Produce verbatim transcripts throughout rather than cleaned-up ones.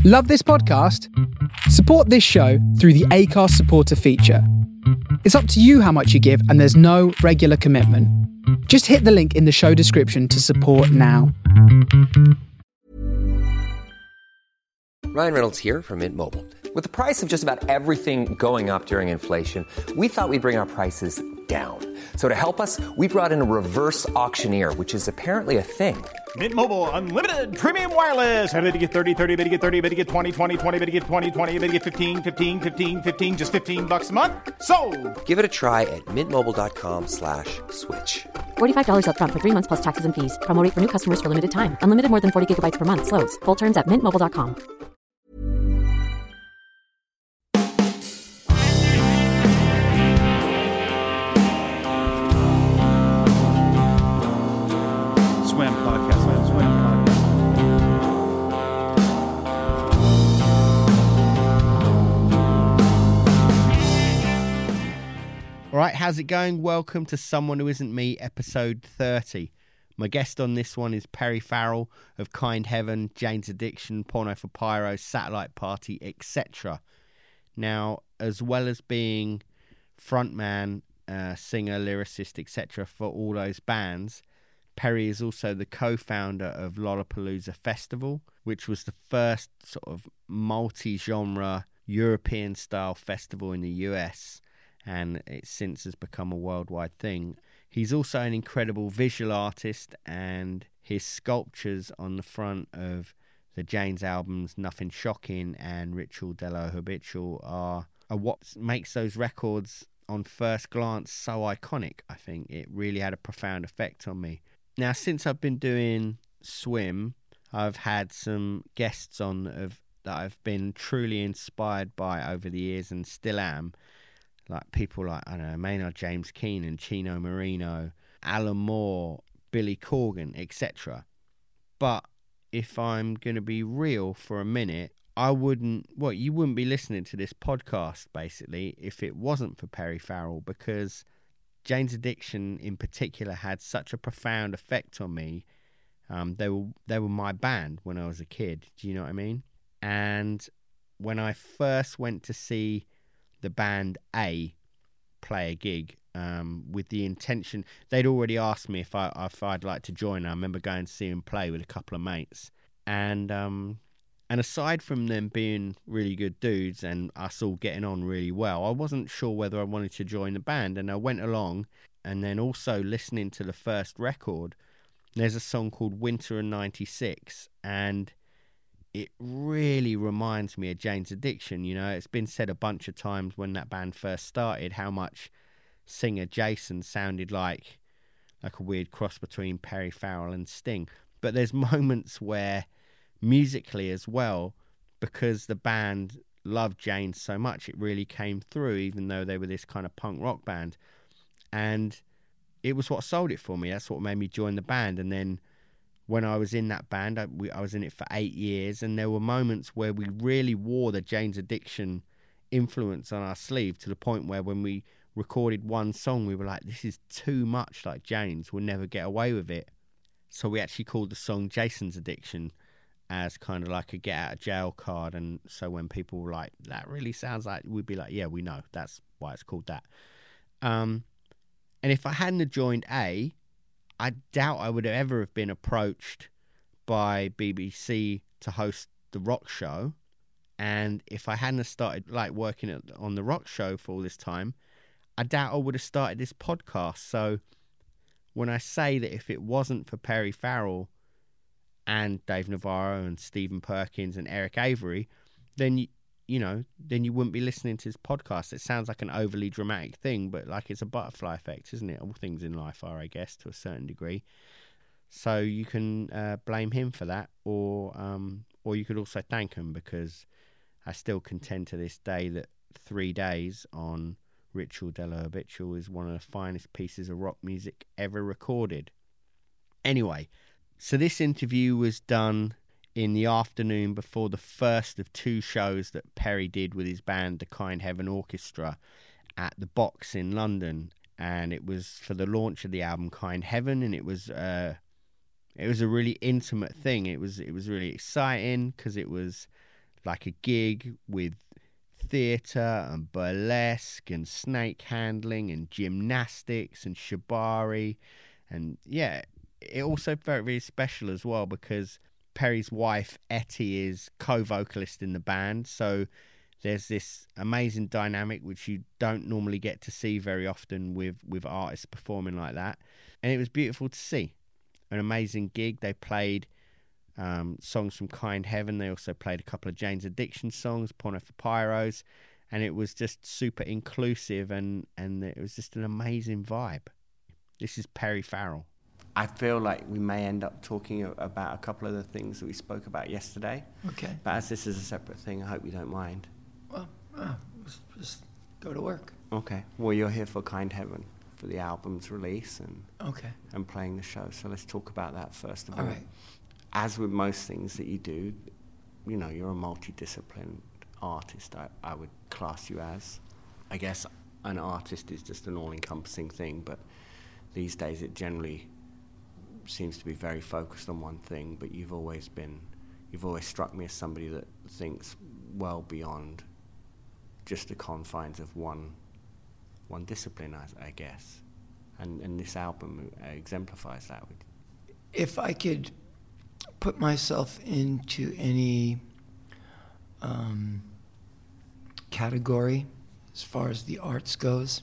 Love this podcast? Support this show through the Acast supporter feature. It's up to you how much you give, and there's no regular commitment. Just hit the link in the show description to support now. Ryan Reynolds here from Mint Mobile. With the price of just about everything going up during inflation, we thought we'd bring our prices down. So to help us, we brought in a reverse auctioneer, which is apparently a thing. Mint Mobile Unlimited Premium Wireless. How to get thirty, thirty, how to get thirty, how to get twenty, twenty, twenty, how to get twenty, twenty, how to get fifteen, fifteen, fifteen, fifteen, just fifteen bucks a month? Sold! Give it a try at mintmobile.com slash switch. forty-five dollars up front for three months plus taxes and fees. Promo rate for new customers for limited time. Unlimited more than forty gigabytes per month. Slows full terms at mint mobile dot com. Swim podcast, man. Swim podcast. All right, how's it going? Welcome to Someone Who Isn't Me, episode thirty. My guest on this one is Perry Farrell of Kind Heaven, Jane's Addiction, Porno for Pyro, Satellite Party, et cetera. Now, as well as being frontman, uh, singer, lyricist, et cetera for all those bands, Perry is also the co-founder of Lollapalooza Festival, which was the first sort of multi-genre European-style festival in the U S, and it since has become a worldwide thing. He's also an incredible visual artist, and his sculptures on the front of the Jane's albums Nothing Shocking and Ritual Dello Habitual are, are what makes those records on first glance so iconic. I think it really had a profound effect on me. Now, since I've been doing Swim, I've had some guests on of, that I've been truly inspired by over the years and still am. Like people like, I don't know, Maynard James Keenan, Chino Marino, Alan Moore, Billy Corgan, et cetera. But if I'm going to be real for a minute, I wouldn't, well, you wouldn't be listening to this podcast, basically, if it wasn't for Perry Farrell, because Jane's Addiction in particular had such a profound effect on me. Um, they were they were my band when I was a kid. Do you know what I mean? And when I first went to see the band A play a gig um, with the intention, they'd already asked me if I if I'd like to join. I remember going to see them play with a couple of mates, and um, and aside from them being really good dudes and us all getting on really well, I wasn't sure whether I wanted to join the band. And I went along, and then also listening to the first record, there's a song called Winter of ninety-six, and it really reminds me of Jane's Addiction. You know, it's been said a bunch of times when that band first started how much singer Jason sounded like like a weird cross between Perry Farrell and Sting. But there's moments where musically as well, because the band loved Jane so much, it really came through, even though they were this kind of punk rock band. And it was what sold it for me. That's what made me join the band. And then when I was in that band, I, we, I was in it for eight years, and there were moments where we really wore the Jane's Addiction influence on our sleeve, to the point where when we recorded one song, we were like, this is too much like Jane's, we'll never get away with it. So we actually called the song Jason's Addiction, as kind of like a get out of jail card. And so when people were like, that really sounds like, we'd be like, yeah, we know, that's why it's called that. Um, and if I hadn't joined A, I doubt I would have ever have been approached by B B C to host the rock show. And if I hadn't started like working at, on the rock show for all this time, I doubt I would have started this podcast. So when I say that if it wasn't for Perry Farrell and Dave Navarro and Stephen Perkins and Eric Avery, then you, you know, then you wouldn't be listening to this podcast. It sounds like an overly dramatic thing, but like it's a butterfly effect, isn't it? All things in life are, I guess, to a certain degree. So you can uh, blame him for that, or um, or you could also thank him, because I still contend to this day that Three Days on Ritual Dello Habitual is one of the finest pieces of rock music ever recorded. Anyway, so this interview was done in the afternoon before the first of two shows that Perry did with his band, the Kind Heaven Orchestra, at the Box in London. And it was for the launch of the album Kind Heaven, and it was uh, it was a really intimate thing. It was it was really exciting, because it was like a gig with theatre and burlesque and snake handling and gymnastics and shibari. And yeah, it also felt really special as well because Perry's wife, Etty, is co-vocalist in the band. So there's this amazing dynamic which you don't normally get to see very often with, with artists performing like that. And it was beautiful to see. An amazing gig. They played um, songs from Kind Heaven. They also played a couple of Jane's Addiction songs, Porno for Pyros. And it was just super inclusive and, and it was just an amazing vibe. This is Perry Farrell. I feel like we may end up talking about a couple of the things that we spoke about yesterday. Okay. But as this is a separate thing, I hope you don't mind. Well, uh, just go to work. Okay. Well, you're here for Kind Heaven, for the album's release and okay. and playing the show. So let's talk about that first of all. All right. As with most things that you do, you know, you're a multidisciplined artist, I, I would class you as. I guess an artist is just an all-encompassing thing, but these days it generally seems to be very focused on one thing, but you've always been, you've always struck me as somebody that thinks well beyond just the confines of one one discipline, I, I guess. And, and this album exemplifies that. If I could put myself into any um, category as far as the arts goes,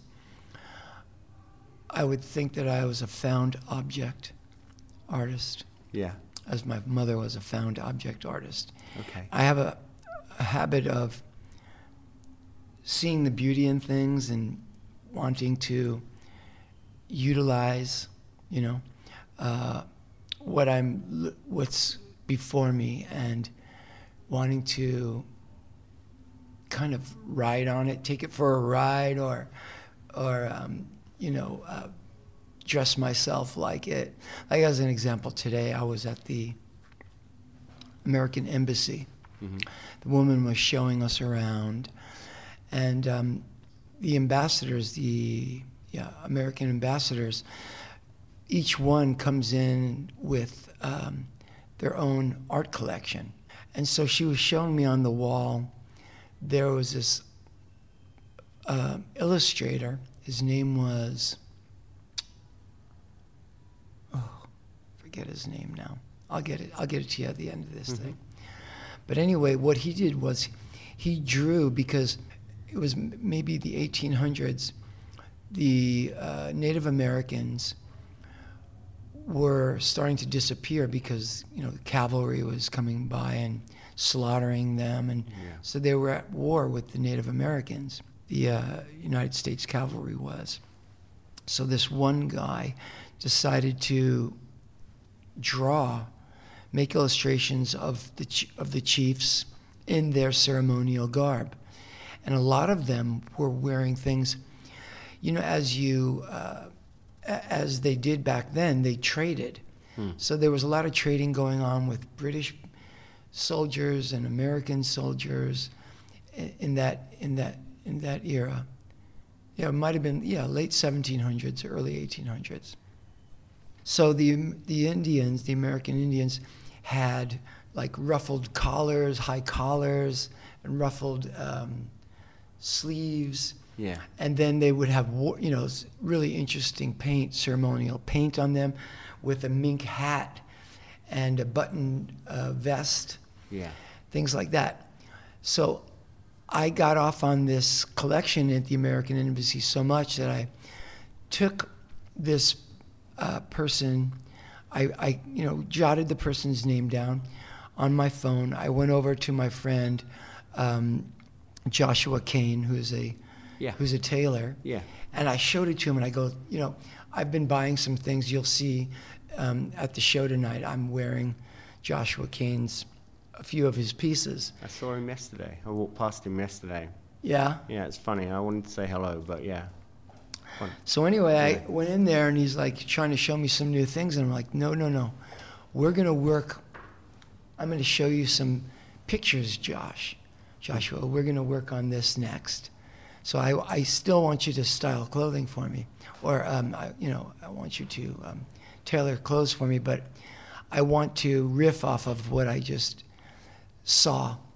I would think that I was a found object artist. Yeah. As my mother was a found object artist. Okay. I have a, a habit of seeing the beauty in things and wanting to utilize, you know, uh, what I'm, what's before me, and wanting to kind of ride on it, take it for a ride, or, or um, you know, uh, dress myself like it. Like as an example, today I was at the American Embassy. Mm-hmm. The woman was showing us around, and um, the ambassadors, the yeah, American ambassadors, each one comes in with um, their own art collection. And so she was showing me on the wall, there was this uh, illustrator. His name was, oh, forget his name now. I'll get it. I'll get it to you at the end of this mm-hmm. thing. But anyway, what he did was he drew, because it was maybe the eighteen hundreds, the uh, Native Americans were starting to disappear because, you know, the cavalry was coming by and slaughtering them, and yeah. so they were at war with the Native Americans. The uh, United States cavalry was. So this one guy decided to draw, make illustrations of the ch- of the chiefs in their ceremonial garb, and a lot of them were wearing things, you know, as you uh, as they did back then. They traded, hmm. so there was a lot of trading going on with British soldiers and American soldiers in, in that in that in that era. Yeah, it might have been yeah late seventeen hundreds, early eighteen hundreds. So the the Indians, the American Indians, had like ruffled collars, high collars, and ruffled um, sleeves. Yeah. And then they would have, you know, really interesting paint, ceremonial paint on them, with a mink hat and a button uh, vest. Yeah. Things like that. So I got off on this collection at the American Embassy so much that I took this uh, person, I, I, you know, jotted the person's name down on my phone. I went over to my friend um, Joshua Kane, who's a yeah. who's a tailor, yeah. and I showed it to him, and I go, you know, I've been buying some things. You'll see um, at the show tonight, I'm wearing Joshua Kane's, a few of his pieces. I saw him yesterday. I walked past him yesterday. Yeah? Yeah, it's funny. I wanted to say hello, but yeah. Fun. So anyway, yeah. I went in there, and he's like trying to show me some new things, and I'm like, no, no, no. We're going to work. I'm going to show you some pictures, Josh. Joshua, we're going to work on this next. So I, I still want you to style clothing for me, or um, I, you know, I want you to um, tailor clothes for me, but I want to riff off of what I just saw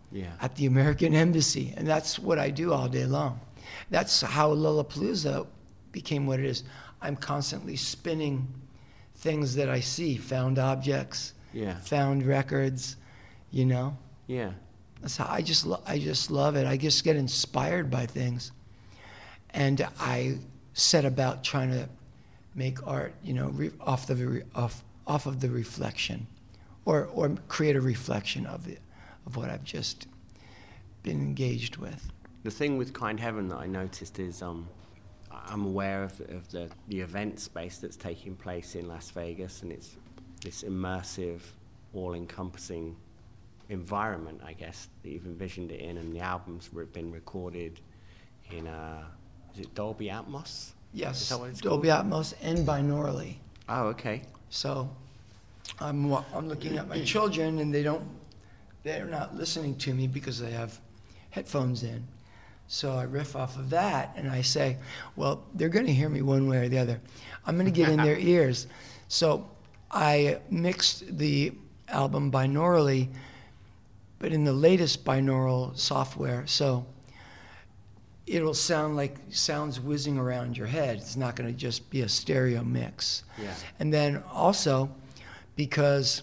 Yeah. at the American Embassy. And that's what I do all day long. That's how Lollapalooza became what it is. I'm constantly spinning things that I see, found objects, Yeah. found records, you know. Yeah. That's how I just lo- I just love it. I just get inspired by things, and I set about trying to make art, you know, re- off the re- off off of the reflection, or or create a reflection of it, of what I've just been engaged with. The thing with Kind Heaven that I noticed is um, I'm aware of, of the, the event space that's taking place in Las Vegas, and it's this immersive, all-encompassing environment, I guess, that you've envisioned it in, and the album's re- been recorded in, uh, is it Dolby Atmos? Yes, Is that what it's Dolby called? Atmos and binaurally. Oh, okay. So I'm wa- I'm looking at my children, and they don't they're not listening to me because they have headphones in. So I riff off of that, and I say, well, they're going to hear me one way or the other. I'm going to get in their ears. So I mixed the album binaurally, but in the latest binaural software. So it'll sound like sounds whizzing around your head. It's not going to just be a stereo mix. Yeah. And then also, because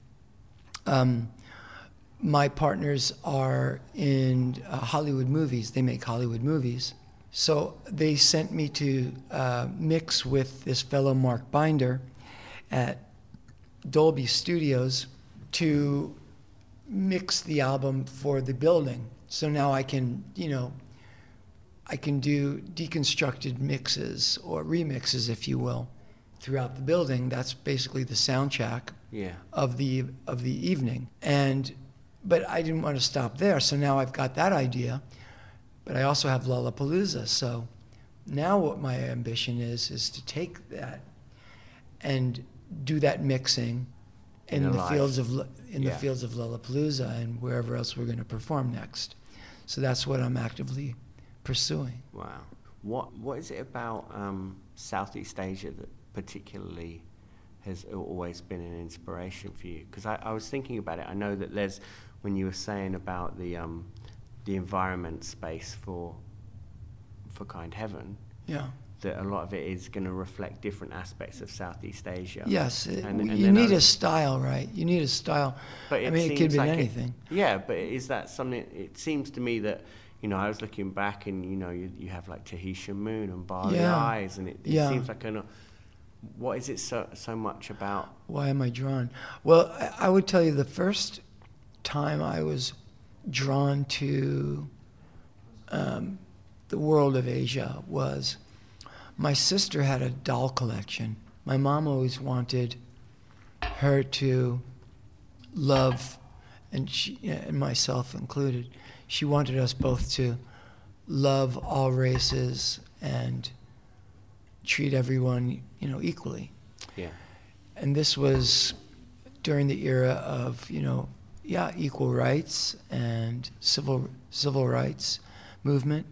um, my partners are in uh, Hollywood movies, they make Hollywood movies. So they sent me to uh, mix with this fellow Mark Binder at Dolby Studios to mix the album for the building. So now I can, you know, I can do deconstructed mixes or remixes, if you will, throughout the building. That's basically the soundtrack Yeah. of the of the evening. And but I didn't want to stop there, so now I've got that idea. But I also have Lollapalooza. So now what my ambition is is to take that and do that mixing in, In a the live- fields of Lo- in yeah. the fields of Lollapalooza and wherever else we're going to perform next. So that's what I'm actively pursuing. Wow. What What is it about um, Southeast Asia that particularly has always been an inspiration for you? Because I, I was thinking about it. I know that there's, when you were saying about the um, the environment space for for Kind Heaven, Yeah. that a lot of it is going to reflect different aspects of Southeast Asia. Yes, it, And- and you then I need a was- style, right? You need a style. But I it mean, it could seems be like it- anything. yeah, but is that something? It seems to me that, you know, I was looking back, and you know, you, you have like Tahitian Moon and Bali Yeah. Eyes, and it, it Yeah. seems like an. What is it so so much about? Why am I drawn? Well, I, I would tell you the first time I was drawn to um, the world of Asia was my sister had a doll collection. My mom always wanted her to love, and she and myself included, she wanted us both to love all races and treat everyone, you know, equally. Yeah. And this was during the era of, you know, yeah, equal rights and civil civil rights movement.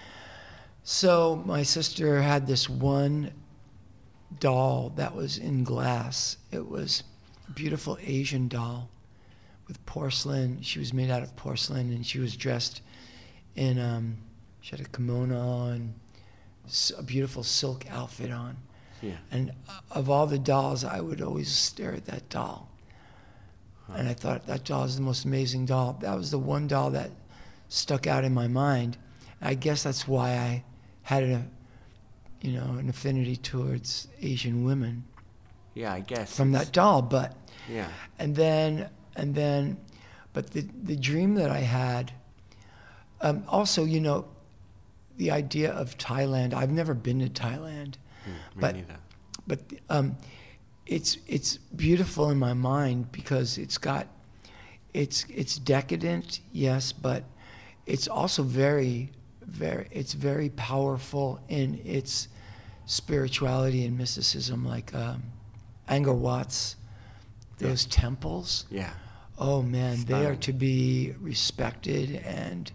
So my sister had this one doll that was in glass. It was a beautiful Asian doll with porcelain. She was made out of porcelain, and she was dressed in, um, she had a kimono and s- a beautiful silk outfit on. Yeah. And of all the dolls, I would always stare at that doll. And I thought, that doll is the most amazing doll. That was the one doll that stuck out in my mind. I guess that's why I had a, you know, an affinity towards Asian women Yeah, I guess. from it's- that doll. But Yeah. and then and then, but the the dream that I had. Um, also, you know, the idea of Thailand. I've never been to Thailand, Mm, me but neither. but um, it's it's beautiful in my mind because it's got it's it's decadent, yes, but it's also very very it's very powerful in its spirituality and mysticism, like um, Angkor Wat's those temples. Yeah. Oh man, they are Stunning. to be respected, and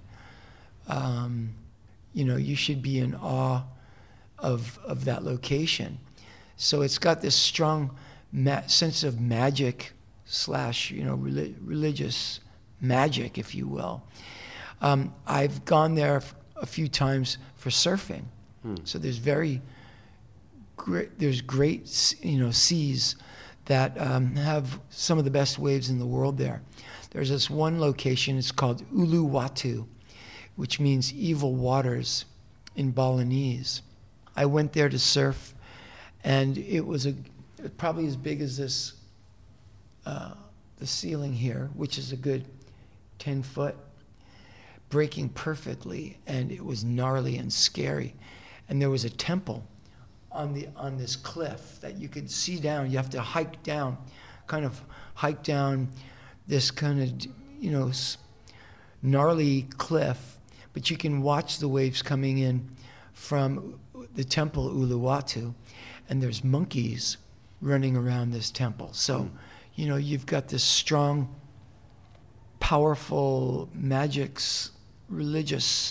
um, you know, you should be in awe of of that location. So it's got this strong ma- sense of magic slash, you know, reli- religious magic, if you will. Um, I've gone there a few times for surfing. Hmm. So there's very great, there's great, you know, seas that um, have some of the best waves in the world there. There's this one location, it's called Uluwatu, which means evil waters in Balinese. I went there to surf, and it was a probably as big as this, uh, the ceiling here, which is a good ten foot, breaking perfectly, and it was gnarly and scary. And there was a temple on the on this cliff that you could see down. You have to hike down, kind of hike down this kind of, you know, gnarly cliff, but you can watch the waves coming in from the temple Uluwatu, and there's monkeys running around this temple. So, mm. you know, you've got this strong, powerful, magics, religious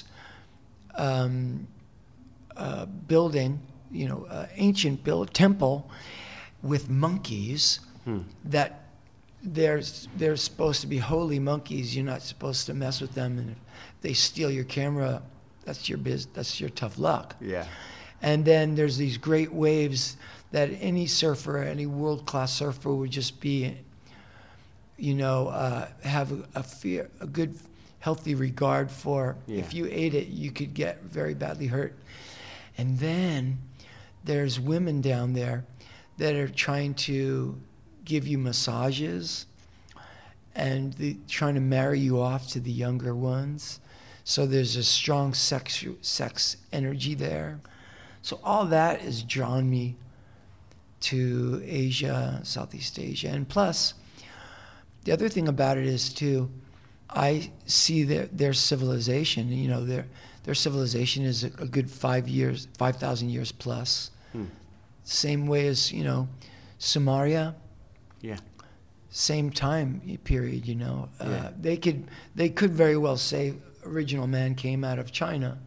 um, uh, building, you know, uh, ancient build temple with monkeys hmm. that they're they're supposed to be holy monkeys. You're not supposed to mess with them, and if they steal your camera, that's your biz. That's your tough luck. Yeah. And then there's these great waves that any surfer, any world-class surfer would just be, you know, uh, have a, a fear, a good, healthy regard for. Yeah. If you ate it, you could get very badly hurt. And then there's women down there that are trying to give you massages and the, trying to marry you off to the younger ones. So there's a strong sex, sex energy there. So all that has drawn me to Asia, Southeast Asia. And plus, the other thing about it is, too, I see their, their civilization, you know, their their civilization is a, a good five years, five thousand years plus. Hmm. Same way as, you know, Sumeria. Yeah. Same time period, you know. Yeah. Uh, they could they could very well say original man came out of China.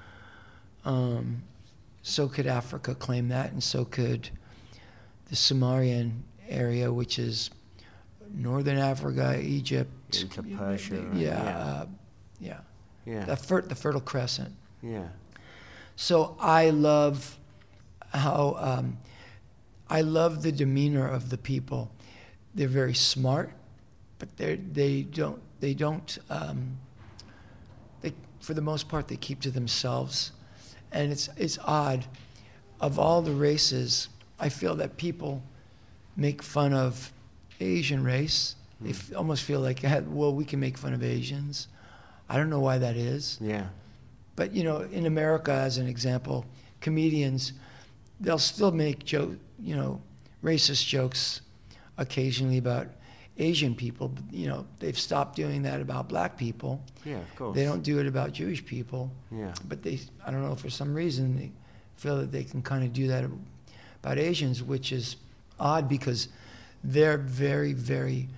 Um, so could Africa claim that, and so could the Sumerian area, which is northern Africa, Egypt, into Persia. Yeah, yeah, uh, yeah. yeah. The, fer- the Fertile Crescent. Yeah. So I love how um, I love the demeanor of the people. They're very smart, but they they don't they don't um, they for the most part they keep to themselves, and it's it's odd. Of all the races, I feel that people make fun of Asian race. They f- almost feel like, well, we can make fun of Asians. I don't know why that is. Yeah. But, you know, in America, as an example, comedians, they'll still make joke, you know, racist jokes occasionally about Asian people. But, you know, they've stopped doing that about black people. Yeah, of course. They don't do it about Jewish people. Yeah. But they, I don't know, for some reason, they feel that they can kind of do that about Asians, which is odd because they're very, very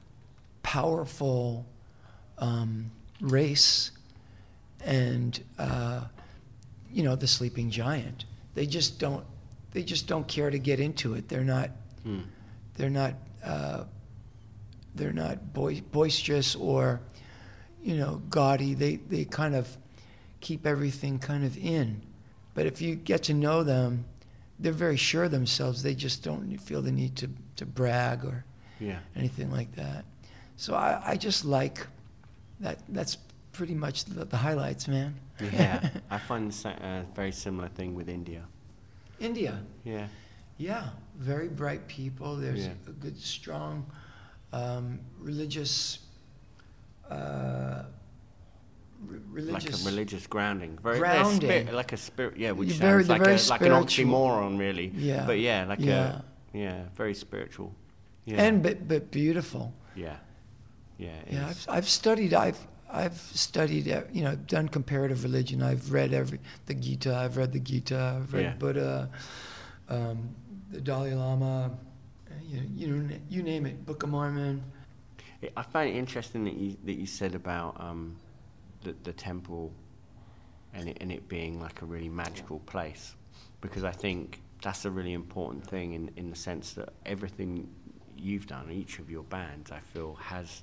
powerful um, race, and uh, you know, the sleeping giant. They just don't. They just don't care to get into it. They're not. Hmm. They're not. Uh, they're not boy, boisterous or, you know, gaudy. They they kind of keep everything kind of in. But if you get to know them, they're very sure of themselves. They just don't feel the need to, to brag or yeah. anything like that. So I, I just like that. That's pretty much the, the highlights, man. Yeah, I find a very similar thing with India. India? Yeah. Yeah, very bright people. There's yeah. a good, strong um, religious... Uh, Religious, like a religious grounding, very grounding. Spirit, like a spirit, yeah, which very, sounds like very a, like an oxymoron, really. Yeah, but yeah, like yeah. a yeah, very spiritual. Yeah. And but but beautiful. Yeah, yeah. Yeah, I've I've studied. I've I've studied. You know, done comparative religion. I've read every the Gita. I've read the Gita. I've read yeah. Buddha, um, the Dalai Lama. You know, you know, you name it. Book of Mormon. I find it interesting that you that you said about. Um, The, the temple and it, and it being like a really magical place, because I think that's a really important thing in, in the sense that everything you've done, each of your bands, I feel has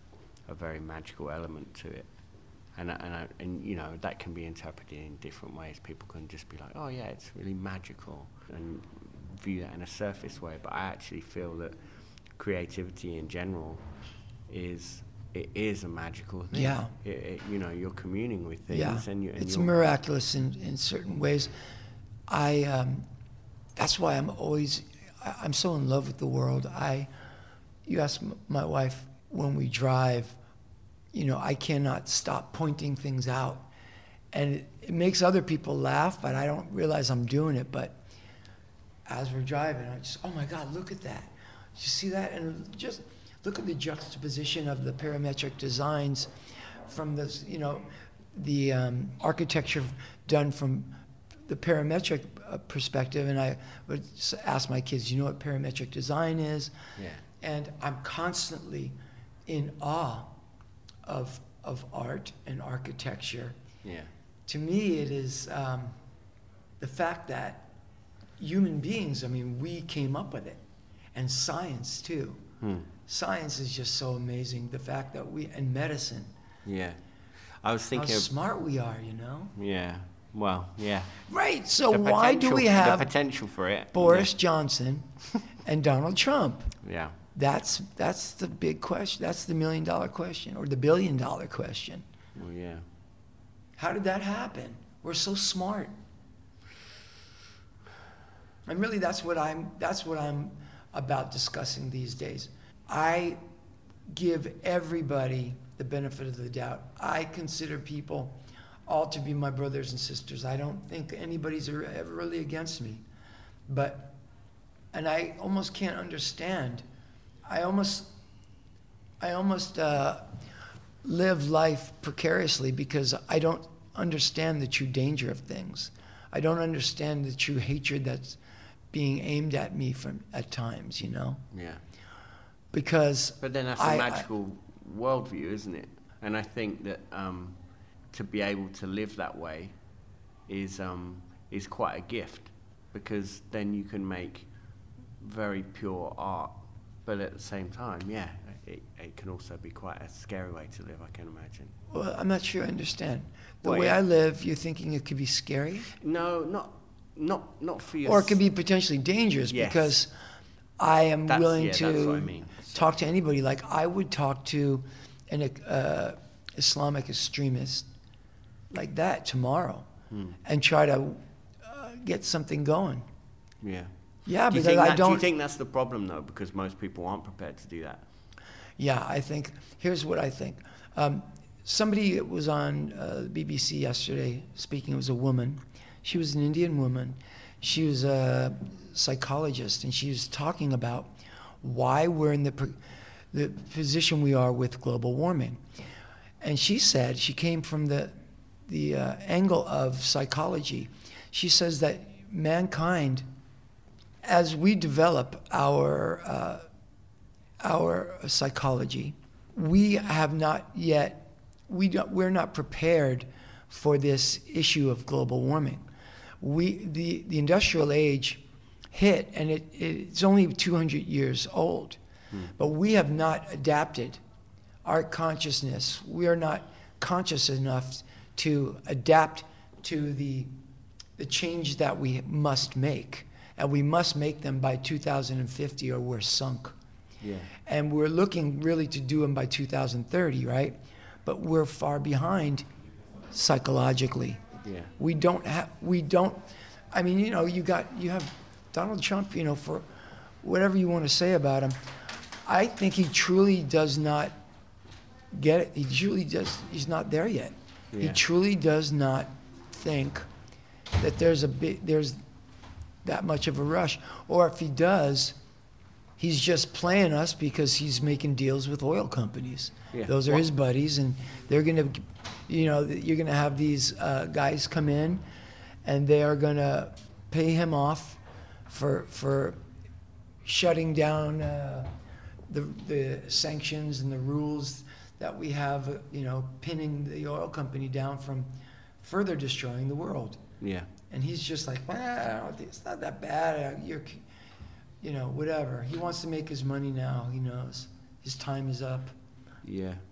a very magical element to it. And, and, I, and you know, that can be interpreted in different ways. People can just be like, oh yeah, it's really magical, and view that in a surface way. But I actually feel that creativity in general is, it is a magical thing. Yeah. It, it, you know, you're communing with things. Yeah, and, you, and it's you're miraculous in, in certain ways. I, um, that's why I'm always, I, I'm so in love with the world. I, you ask m- my wife when we drive, you know, I cannot stop pointing things out. And it, it makes other people laugh, but I don't realize I'm doing it. But as we're driving, I just, oh my God, look at that. Did you see that? And just look at the juxtaposition of the parametric designs from this, you know, the um, architecture done from the parametric uh, perspective. And I would s- ask my kids, you know what parametric design is? Yeah. And I'm constantly in awe of of art and architecture. Yeah. To me, it is um, the fact that human beings, I mean, we came up with it, and science too. Hmm. Science is just so amazing. The fact that we, and medicine, Yeah. I was how thinking of, smart we are, you know? yeah. Well, yeah. Right, so The why do potential- we have the potential for it? Boris Johnson and Donald Trump? Yeah. That's that's the big question. That's the million dollar question, or the billion dollar question. Well, yeah. How did that happen? We're so smart. And really that's what I'm that's what I'm about discussing these days. I give everybody the benefit of the doubt. I consider people all to be my brothers and sisters. I don't think anybody's ever really against me. But, and I almost can't understand. I almost, I almost uh, live life precariously because I don't understand the true danger of things. I don't understand the true hatred that's being aimed at me from at times, you know? Yeah. Because But then that's I- a I- magical worldview, isn't it? And I think that um, to be able to live that way is um, is quite a gift, because then you can make very pure art. But at the same time, yeah, it, it can also be quite a scary way to live, I can imagine. Well, I'm not sure I understand. The Well, way yeah. I live, you're thinking it could be scary? No, not not not for you. Or it could be potentially dangerous Yes. because I am That's- willing yeah, to that's what I mean. talk to anybody. Like I would talk to an uh, Islamic extremist like that tomorrow Hmm. and try to uh, get something going. Yeah. Yeah, do you because think I that, don't. Do you think that's the problem, though? Because most people aren't prepared to do that. Yeah, I think, here's what I think. Um, somebody was on uh, the B B C yesterday speaking, it was a woman. She was an Indian woman. She was a psychologist, and she was talking about why we're in the, pr- the position we are with global warming. And she said, she came from the, the uh, angle of psychology. She says that mankind, as we develop our uh, our psychology, we have not yet, we don't, we're not prepared for this issue of global warming. We, the, the industrial age hit, and it, it's only two hundred years old, hmm. but we have not adapted our consciousness. We are not conscious enough to adapt to the, the change that we must make, and we must make them by two thousand fifty or we're sunk. Yeah. And we're looking really to do them by two thousand thirty, right? But we're far behind psychologically. Yeah. We don't have, we don't, I mean, you know, you got, you have Donald Trump, you know, for whatever you want to say about him. I think he truly does not get it. He truly does, he's not there yet. He Yeah. truly does not think that there's a big, there's that much of a rush. Or if he does, he's just playing us because he's making deals with oil companies. Yeah. Those are Well- his buddies, and they're gonna, you know, you're gonna have these uh, guys come in, and they are gonna pay him off for for shutting down uh, the the sanctions and the rules that we have, uh, you know, pinning the oil company down from further destroying the world. Yeah. And he's just like, well, I don't think it's not that bad. Uh, You're, you know, whatever. He wants to make his money now. He knows his time is up. Yeah.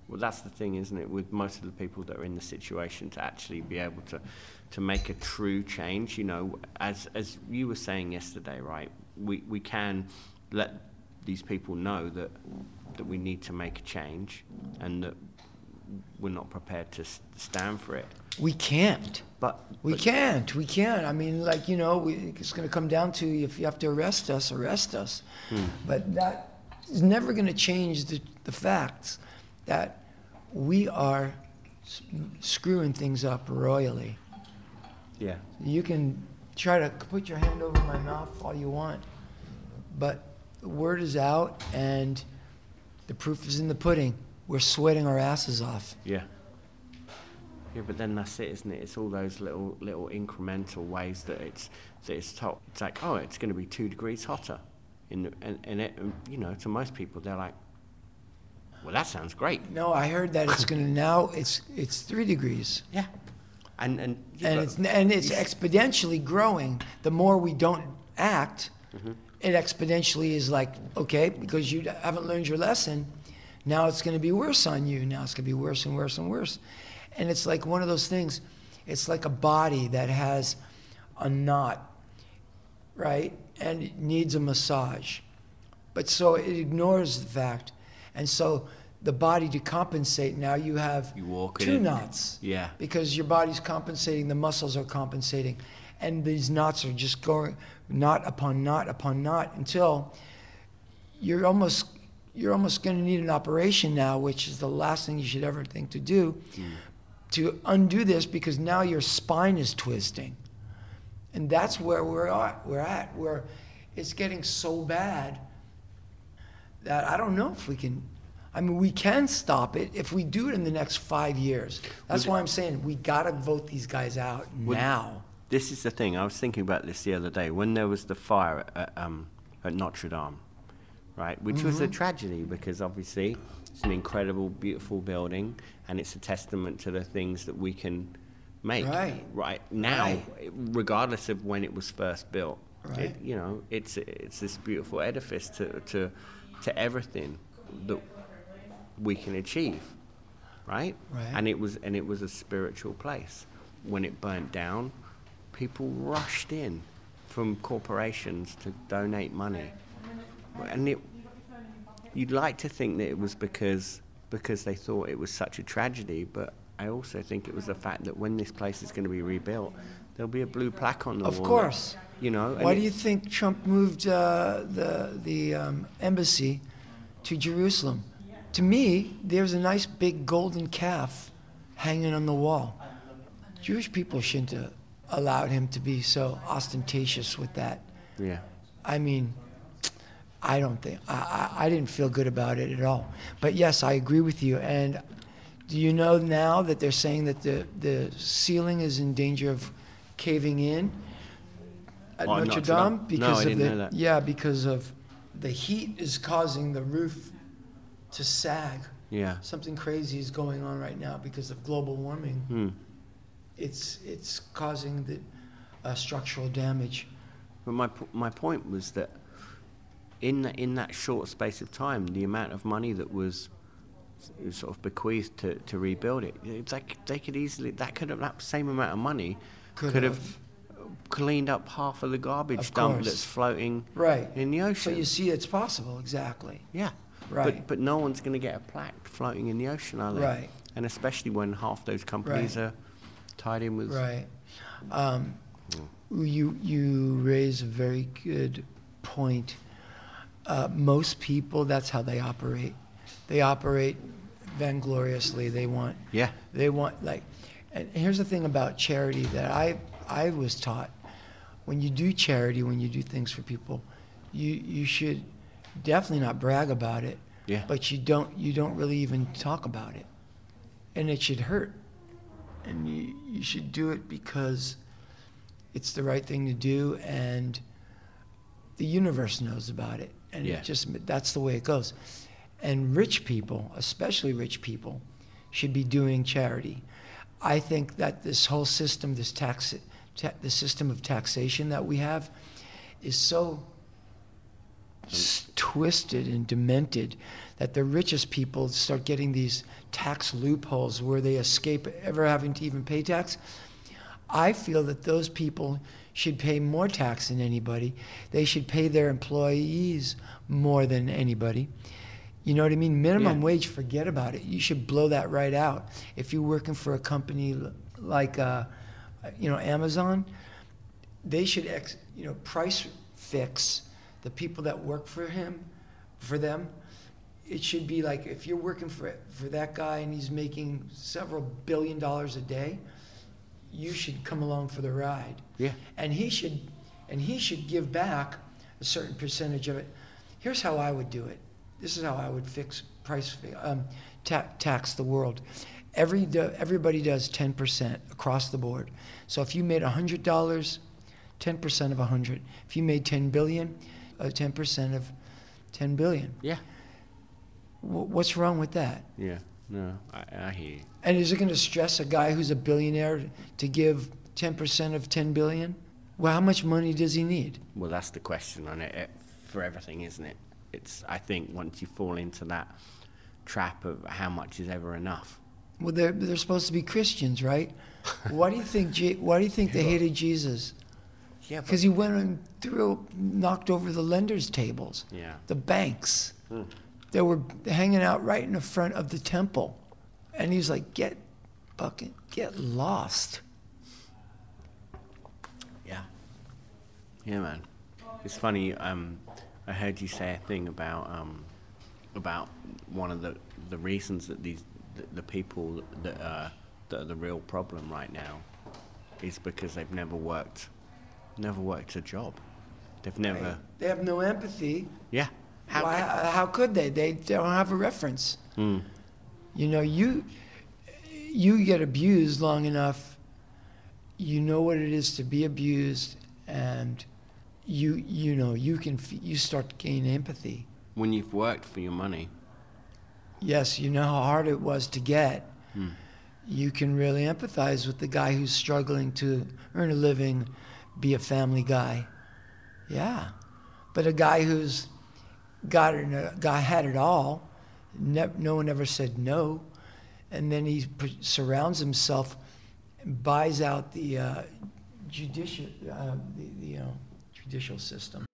Well, that's the thing, isn't it? With most of the people that are in the situation, to actually be able to, to make a true change. You know, as as you were saying yesterday, right? We we can let these people know that that we need to make a change, and that we're not prepared to stand for it. We can't. But we but, can't. We can't. I mean, like, you know, we, it's going to come down to, if you have to arrest us, arrest us. Hmm. But that is never going to change the, the facts that we are screwing things up royally. Yeah. You can try to put your hand over my mouth all you want, but the word is out and the proof is in the pudding. We're sweating our asses off. Yeah. Yeah, but then that's it, isn't it? It's all those little little incremental ways that it's that it's top. It's like, oh, it's going to be two degrees hotter, in the, and and it, you know, to most people they're like, well, that sounds great. No, I heard that it's going to now it's it's three degrees. Yeah, and and yeah, and it's and it's exponentially growing. The more we don't act, mm-hmm. it exponentially is like, okay, because you haven't learned your lesson, now it's going to be worse on you. Now it's going to be worse and worse and worse. And it's like one of those things, it's like a body that has a knot, right? And it needs a massage. But so it ignores the fact. And so the body, to compensate, now you have you walk two in. knots. Yeah. Because your body's compensating, the muscles are compensating. And these knots are just going knot upon knot upon knot until you're almost you're almost going to need an operation now, which is the last thing you should ever think to do. Mm. To undo this, because now your spine is twisting. And that's where we're at, we're at, where it's getting so bad that I don't know if we can, I mean, we can stop it if we do it in the next five years. That's why I'm saying we gotta vote these guys out now. This is the thing, I was thinking about this the other day, when there was the fire at, um, at Notre Dame, right, which mm-hmm. was a tragedy, because obviously it's an incredible, beautiful building, and it's a testament to the things that we can make right, right now, right. regardless of when it was first built. Right. It, you know, it's it's this beautiful edifice to to to everything that we can achieve, right? Right. And it was and it was a spiritual place. When it burnt down, people rushed in from corporations to donate money, and it. You'd like to think that it was because because they thought it was such a tragedy, but I also think it was the fact that when this place is going to be rebuilt, there'll be a blue plaque on the of wall. Of course. That, you know. Why do you think Trump moved uh, the the um, embassy to Jerusalem? To me, there's a nice big golden calf hanging on the wall. Jewish people shouldn't have allowed him to be so ostentatious with that. Yeah. I mean, I don't think, I, I, I didn't feel good about it at all. But yes, I agree with you. And do you know now that they're saying that the, the ceiling is in danger of caving in at oh, Notre Dame? Dame? Because no, I of didn't the, know that. Yeah, because of the heat is causing the roof to sag. Yeah. Something crazy is going on right now because of global warming. Hmm. It's it's causing the uh, structural damage. But my my point was that in the, in that short space of time, the amount of money that was sort of bequeathed to, to rebuild it, it's like they could easily that could have that same amount of money could, could have. have cleaned up half of the garbage of dump course. that's floating right. in the ocean. So you see, it's possible, exactly. Yeah. Right. But but no one's going to get a plaque floating in the ocean, are they? Right. And especially when half those companies right. are tied in with. Right. Um, mm. You you raise a very good point. Uh, most people, that's how they operate. They operate vaingloriously. They want. Yeah. They want like, and here's the thing about charity that I I was taught. When you do charity, when you do things for people, you you should definitely not brag about it. Yeah. But you don't you don't really even talk about it, and it should hurt. And you you should do it because it's the right thing to do, and the universe knows about it. And yeah. it just that's the way it goes. And rich people, especially rich people, should be doing charity. I think that this whole system, this tax, ta- the system of taxation that we have, is so s- twisted and demented that the richest people start getting these tax loopholes where they escape ever having to even pay tax. I feel that those people should pay more tax than anybody. They should pay their employees more than anybody. You know what I mean? Minimum Yeah. wage, forget about it. You should blow that right out. If you're working for a company l- like, uh, you know, Amazon, they should, ex, you know, price fix the people that work for him, for them. It should be like, if you're working for for that guy and he's making several billion dollars a day, you should come along for the ride. Yeah. And he should, and he should give back a certain percentage of it. Here's how I would do it. This is how I would fix price, um, ta- tax the world. Every do, everybody does ten percent across the board. So if you made one hundred dollars, ten percent of one hundred. If you made ten billion, uh, ten percent of ten billion. Yeah. W- what's wrong with that? Yeah. No, I, I hear you. And is it going to stress a guy who's a billionaire to give ten percent of ten billion? Well, how much money does he need? Well, that's the question on it, it for everything, isn't it? It's, I think, once you fall into that trap of how much is ever enough. Well, they're they're supposed to be Christians, right? Why do you think Je- Why do you think they hated Jesus? Yeah, Because he went and threw, knocked over the lenders' tables, Yeah. the banks. Hmm. They were hanging out right in the front of the temple, and he was like, "Get, fucking, get lost." Yeah. Yeah, man. It's funny. Um, I heard you say a thing about um, about one of the, the reasons that these the, the people that uh, that are the real problem right now is because they've never worked, never worked a job. They've never. They have no empathy. Yeah. How Why, ca- how could they? They don't have a reference. Mm. You know, you you get abused long enough, you know what it is to be abused, and you you know you can f- you start to gain empathy. When you've worked for your money. Yes, you know how hard it was to get. Mm. You can really empathize with the guy who's struggling to earn a living, be a family guy. Yeah, but a guy who's got it, a guy had it all. Ne- no one ever said no, and then he p- surrounds himself, and buys out the uh, judicial, uh, the, the you know, judicial system.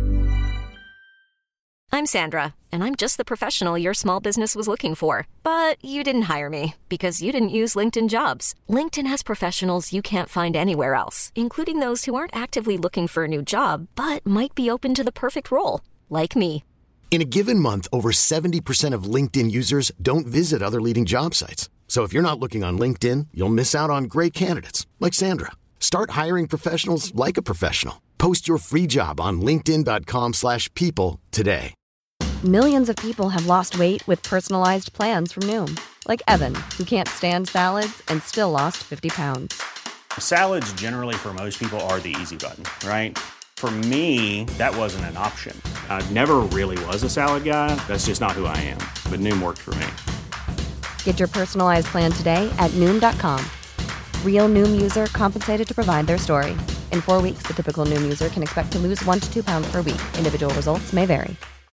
I'm Sandra, and I'm just the professional your small business was looking for. But you didn't hire me because you didn't use LinkedIn Jobs. LinkedIn has professionals you can't find anywhere else, including those who aren't actively looking for a new job, but might be open to the perfect role, like me. In a given month, over seventy percent of LinkedIn users don't visit other leading job sites. So if you're not looking on LinkedIn, you'll miss out on great candidates like Sandra. Start hiring professionals like a professional. Post your free job on linkedin dot com slash people today. Millions of people have lost weight with personalized plans from Noom, like Evan, who can't stand salads and still lost fifty pounds. Salads generally for most people are the easy button, right? For me, that wasn't an option. I never really was a salad guy. That's just not who I am. But Noom worked for me. Get your personalized plan today at Noom dot com. Real Noom user compensated to provide their story. In four weeks, the typical Noom user can expect to lose one to two pounds per week. Individual results may vary.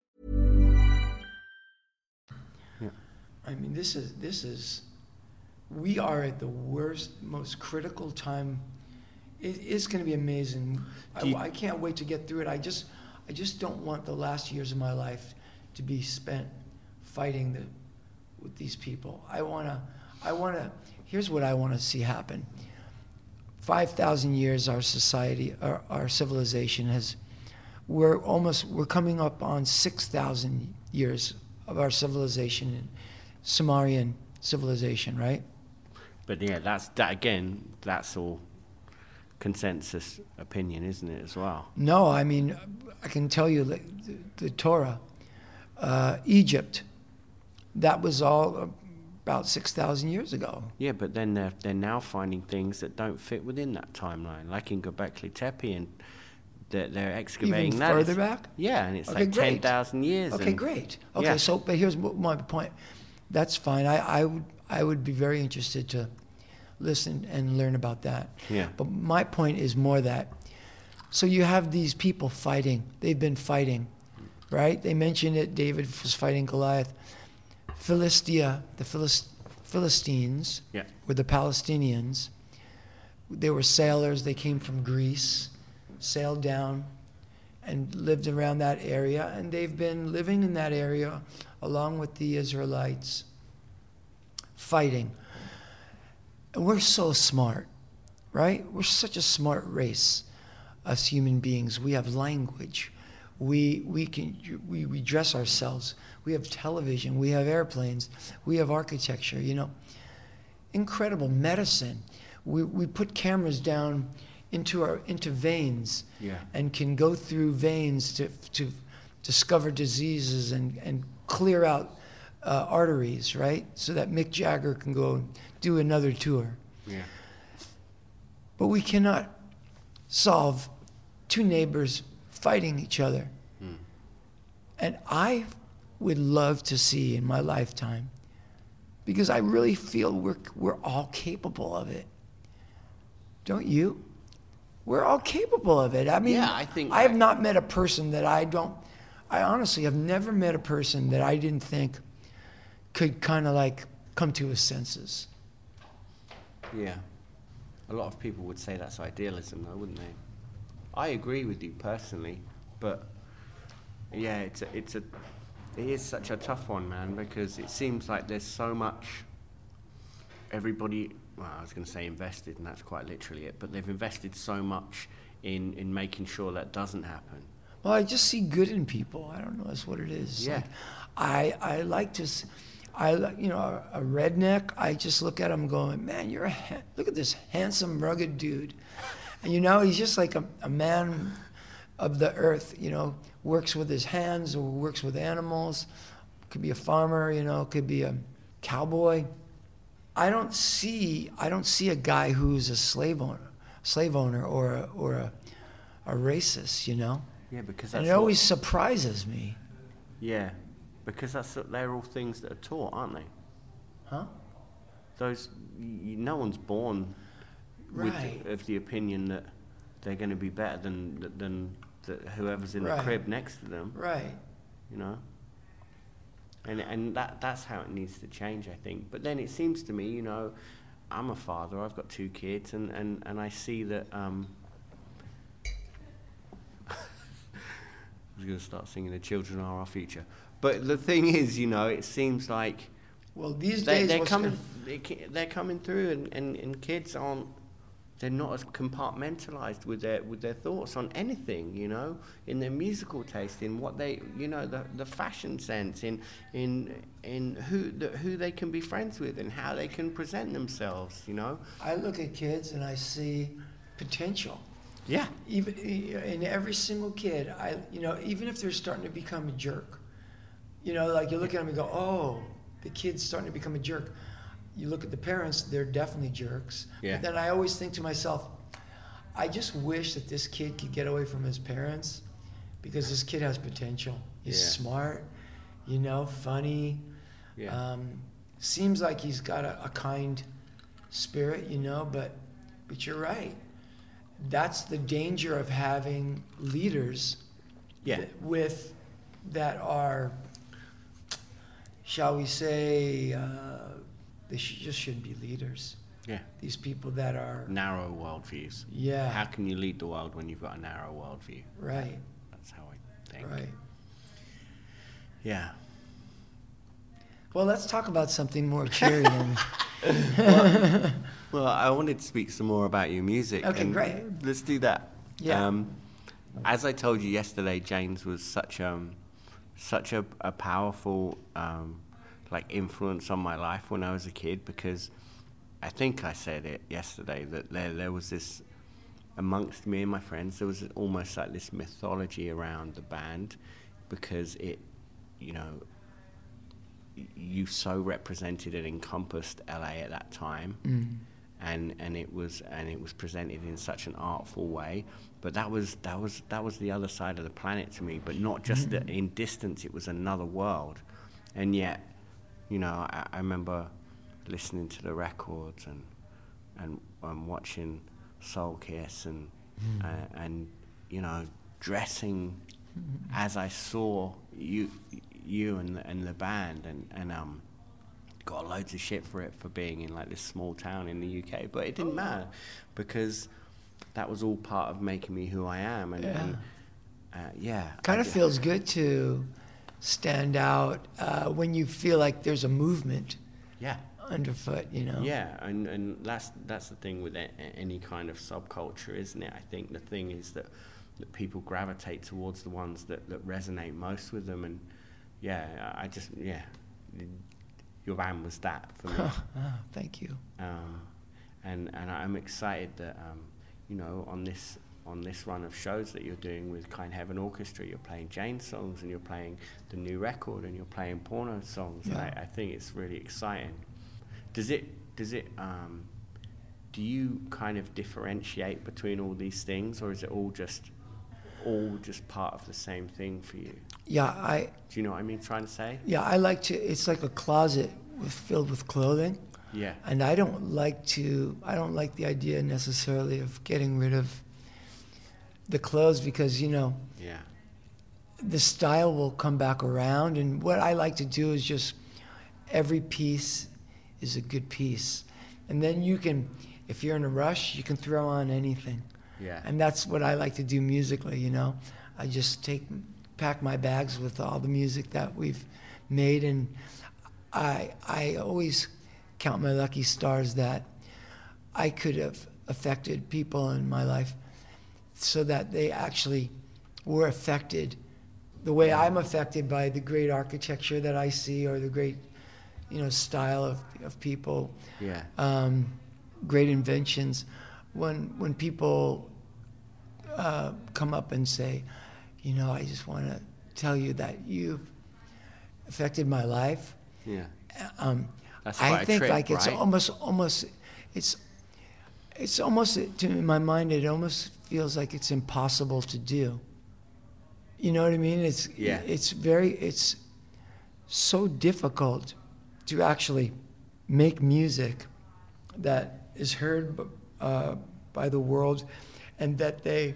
I mean, this is this is. We are at the worst, most critical time. It, it's going to be amazing. I, you- I can't wait to get through it. I just, I just don't want the last years of my life to be spent fighting the, with these people. I want to, I want to. Here's what I want to see happen. Five thousand years, our society, our, our civilization has. We're almost, we're coming up on six thousand years of our civilization, in Sumerian civilization, right? But yeah, that's that again. That's all consensus opinion, isn't it, as well? No, I mean, I can tell you the, the Torah, uh, Egypt, that was all about six thousand years ago. Yeah, but then they're they're now finding things that don't fit within that timeline, like in Göbekli Tepe, and they're, they're excavating Even that. further It's- back? Yeah, and it's Okay, like great. ten thousand years. Okay, and- great. Okay, yeah. so but here's what my point. That's fine. I, I would I would be very interested to listen and learn about that. Yeah. But my point is more that, so you have these people fighting. They've been fighting right? They mentioned it. David was fighting Goliath. Philistia, the Philist- Philistines, Yeah. were the Palestinians. They were sailors. They came from Greece, sailed down, and lived around that area. And they've been living in that area along with the Israelites, fighting. And we're so smart, right? We're such a smart race, us human beings. We have language. We we can we, we dress ourselves. We have television. We have airplanes. We have architecture. You know, incredible medicine. We we put cameras down into our into veins, Yeah. and can go through veins to to discover diseases and and clear out uh, arteries, right? So that Mick Jagger can go do another tour. Yeah. But we cannot solve two neighbors fighting each other. Hmm. And I would love to see in my lifetime, because I really feel we're we're all capable of it. Don't you? We're all capable of it. I mean, Yeah, I think I have that- not met a person that I don't, I honestly have never met a person that I didn't think could kind of like come to his senses. Yeah. A lot of people would say that's idealism, though, wouldn't they? I agree with you personally, but yeah, it's a, it's a, it is such a tough one, man, because it seems like there's so much. Everybody, well, I was going to say invested, and that's quite literally it, but they've invested so much in in making sure that doesn't happen. Well, I just see good in people. I don't know. That's what it is. Yeah. Like, I I like to, s- I li- you know a, a redneck. I just look at him going, man, you're a ha- look at this handsome, rugged dude, and you know he's just like a, a man of the earth. You know, works with his hands or works with animals. Could be a farmer. You know, could be a cowboy. I don't see I don't see a guy who's a slave owner, slave owner or a, or a, a racist. You know. Yeah, because And that's it what- always surprises me. Yeah, because that's they're all things that are taught, aren't they? Huh? Those y- no one's born Right. with of the opinion that they're going to be better than than the, whoever's in Right. the crib next to them. Right. You know. And and that that's how it needs to change, I think. But then it seems to me, you know, I'm a father. I've got two kids, and and, and I see that. Um, I was going to start singing "The Children Are Our Future," but the thing is, you know, it seems like Well, these they, days they're what's coming, gonna- they, ca- they're coming through, and, and, and kids aren't. They're not as compartmentalized with their with their thoughts on anything, you know, in their musical taste, in what they, you know, the the fashion sense, in in in who the, who they can be friends with, and how they can present themselves, you know. I look at kids and I see potential. Yeah. Even in every single kid, I you know, even if they're starting to become a jerk, you know, like you look at them and go, oh, the kid's starting to become a jerk. You look at the parents, they're definitely jerks. Yeah. But then I always think to myself, I just wish that this kid could get away from his parents, because this kid has potential. He's Yeah. smart, you know, funny. Yeah. Um, seems like he's got a, a kind spirit, you know, but but you're right. That's the danger of having leaders Yeah. th- with that are, shall we say, uh, they sh- just shouldn't be leaders. Yeah. These people that are Narrow worldviews. Yeah. How can you lead the world when you've got a narrow worldview? right, That's how I think. right. Yeah. Well, let's talk about something more cheery than. Well, I wanted to speak some more about your music. Okay, and great. Let's do that. Yeah. Um, as I told you yesterday, James was such um, such a, a powerful um, like influence on my life when I was a kid, because I think I said it yesterday that there there was this amongst me and my friends, there was almost like this mythology around the band, because it, you know, you so represented and encompassed L A at that time. Mm. And, and it was and it was presented in such an artful way, but that was that was that was the other side of the planet to me. But not just that in distance, it was another world. And yet, you know, I, I remember listening to the records and and, and watching Soul Kiss and Mm. uh, and you know, dressing as I saw you, you and the, and the band, and and um, got loads of shit for it for being in like this small town in the U K, but it didn't matter because that was all part of making me who I am, and yeah, and, uh, yeah kind of feels good to stand out uh, when you feel like there's a movement. Yeah. Underfoot, you know. Yeah, and and that's that's the thing with a, any kind of subculture, isn't it? I think the thing is that, that people gravitate towards the ones that, that resonate most with them, and yeah, I just yeah, your band was that for me. Oh, thank you. Um, and and I'm excited that um, you know, on this on this run of shows that you're doing with Kind Heaven Orchestra, you're playing Jane songs and you're playing the new record and you're playing Porno songs. Yeah. I, I think it's really exciting. Does it, does it, um, do you kind of differentiate between all these things, or is it all just, all just part of the same thing for you? Yeah, I... Do you know what I mean trying to say? Yeah, I like to, it's like a closet with, filled with clothing. Yeah. And I don't like to, I don't like the idea necessarily of getting rid of the clothes because, you know, yeah, the style will come back around. And what I like to do is just, every piece is a good piece. And then you can, if you're in a rush, you can throw on anything. Yeah. And that's what I like to do musically, you know. I just take, pack my bags with all the music that we've made, and I I always count my lucky stars that I could have affected people in my life so that they actually were affected the way I'm affected by the great architecture that I see, or the great, you know, style of, of people, yeah, um, great inventions. When when people uh, come up and say, you know, I just want to tell you that you've affected my life. Yeah. Um, That's quite I think a trip, like it's right? almost almost it's it's almost to in my mind it almost feels like it's impossible to do. You know what I mean? It's yeah. It's very it's so difficult to actually make music that is heard uh, by the world and that they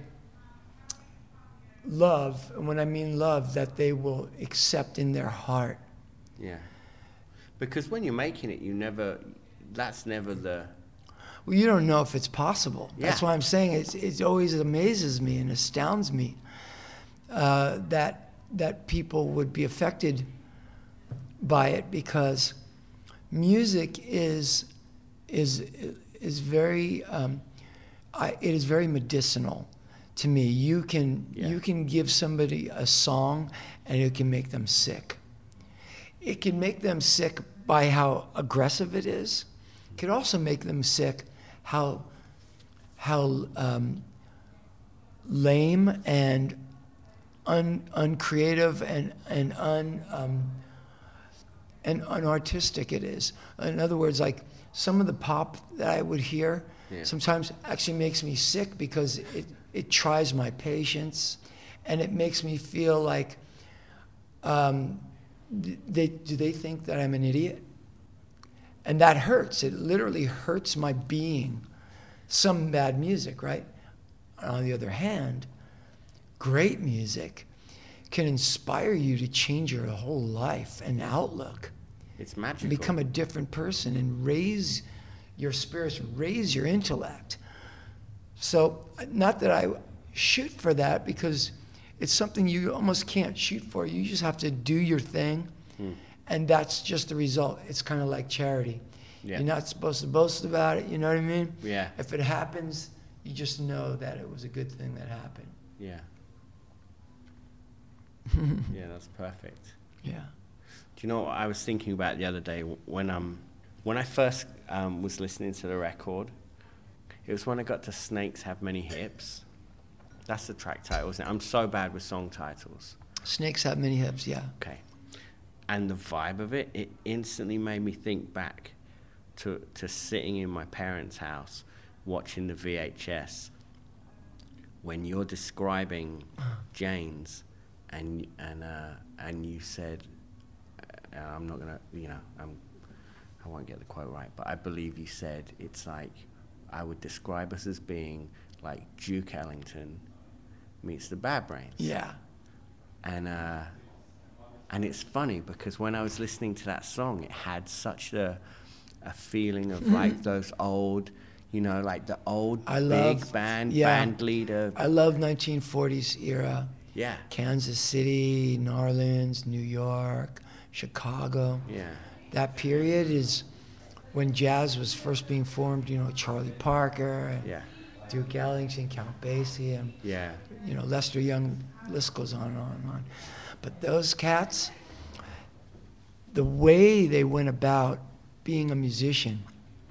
love, and when I mean love, that they will accept in their heart. Yeah. Because when you're making it, you never, that's never the... Well, you don't know if it's possible. Yeah. That's why I'm saying it's, it always amazes me and astounds me uh, that that people would be affected by it, because music is is is very um, I, it is very medicinal to me. You can Yeah. you can give somebody a song and it can make them sick. It can make them sick by how aggressive it is. It could also make them sick how how um, lame and un, uncreative and and un um, and unartistic it is. In other words, like some of the pop that I would hear Yeah. sometimes actually makes me sick because it it tries my patience, and it makes me feel like um, they do they think that I'm an idiot? And that hurts. It literally hurts my being. Some bad music, right? On the other hand, great music can inspire you to change your whole life and outlook. It's magical. And become a different person and raise your spirits, raise your intellect. So, not that I shoot for that, because it's something you almost can't shoot for. You just have to do your thing, Hmm. and that's just the result. It's kind of like charity. Yeah. You're not supposed to boast about it, you know what I mean? Yeah. If it happens, you just know that it was a good thing that happened. Yeah. Yeah, that's perfect. Yeah. Do you know what I was thinking about the other day when um when I first um, was listening to the record? It was when I got to Snakes Have Many Hips. That's the track title, isn't it? I'm so bad with song titles. Snakes have many hips, yeah. Okay. And the vibe of it, it instantly made me think back to to sitting in my parents' house watching the V H S when you're describing Jane's and and uh, and you said, uh, I'm not gonna, you know, I'm, I won't get the quote right, but I believe you said it's like I would describe us as being like Duke Ellington meets the Bad Brains. Yeah. and uh, and it's funny because when I was listening to that song, it had such a a feeling of like those old, you know, like the old I big love, band yeah, band leader. I love nineteen forties era. Yeah. Kansas City, New Orleans, New York, Chicago. Yeah. That period is when jazz was first being formed, you know, Charlie Parker, and Yeah. Duke Ellington, Count Basie, and, Yeah. you know, Lester Young, list goes on and on and on. But those cats, the way they went about being a musician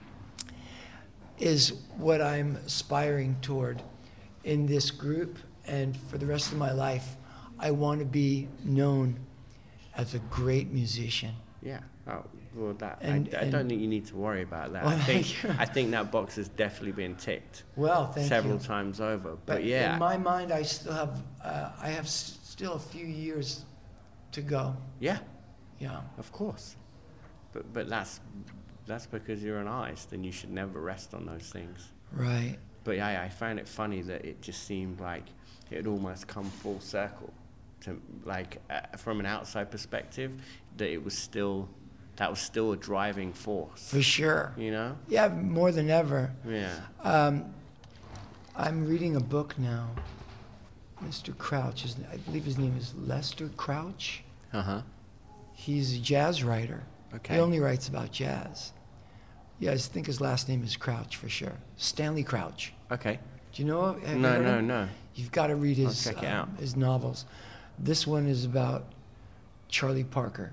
is what I'm aspiring toward in this group, and for the rest of my life, I want to be known as a great musician. Yeah. Oh, well, that And- I, I and- don't think you need to worry about that. Well, I think thank you. I think that box has definitely been ticked Well, thank several you. times over. But, But yeah, in my mind, I still have, uh, I have s- still a few years to go. yeah, Yeah. of course. But but that's that's because you're an artist, and you should never rest on those things. Right. But yeah, I found it funny that it just seemed like it had almost come full circle, to like uh, from an outside perspective, that it was still that was still a driving force. For sure. You know? Yeah, more than ever. Yeah. Um, I'm reading a book now. Mister Crouch, his, I believe his name is Lester Crouch. Uh huh. He's a jazz writer. Okay. He only writes about jazz. Yeah, I think his last name is Crouch for sure. Stanley Crouch. Okay. Do you know? Have you No, heard no, him? no. You've got to read his check it um, out. his novels. This one is about Charlie Parker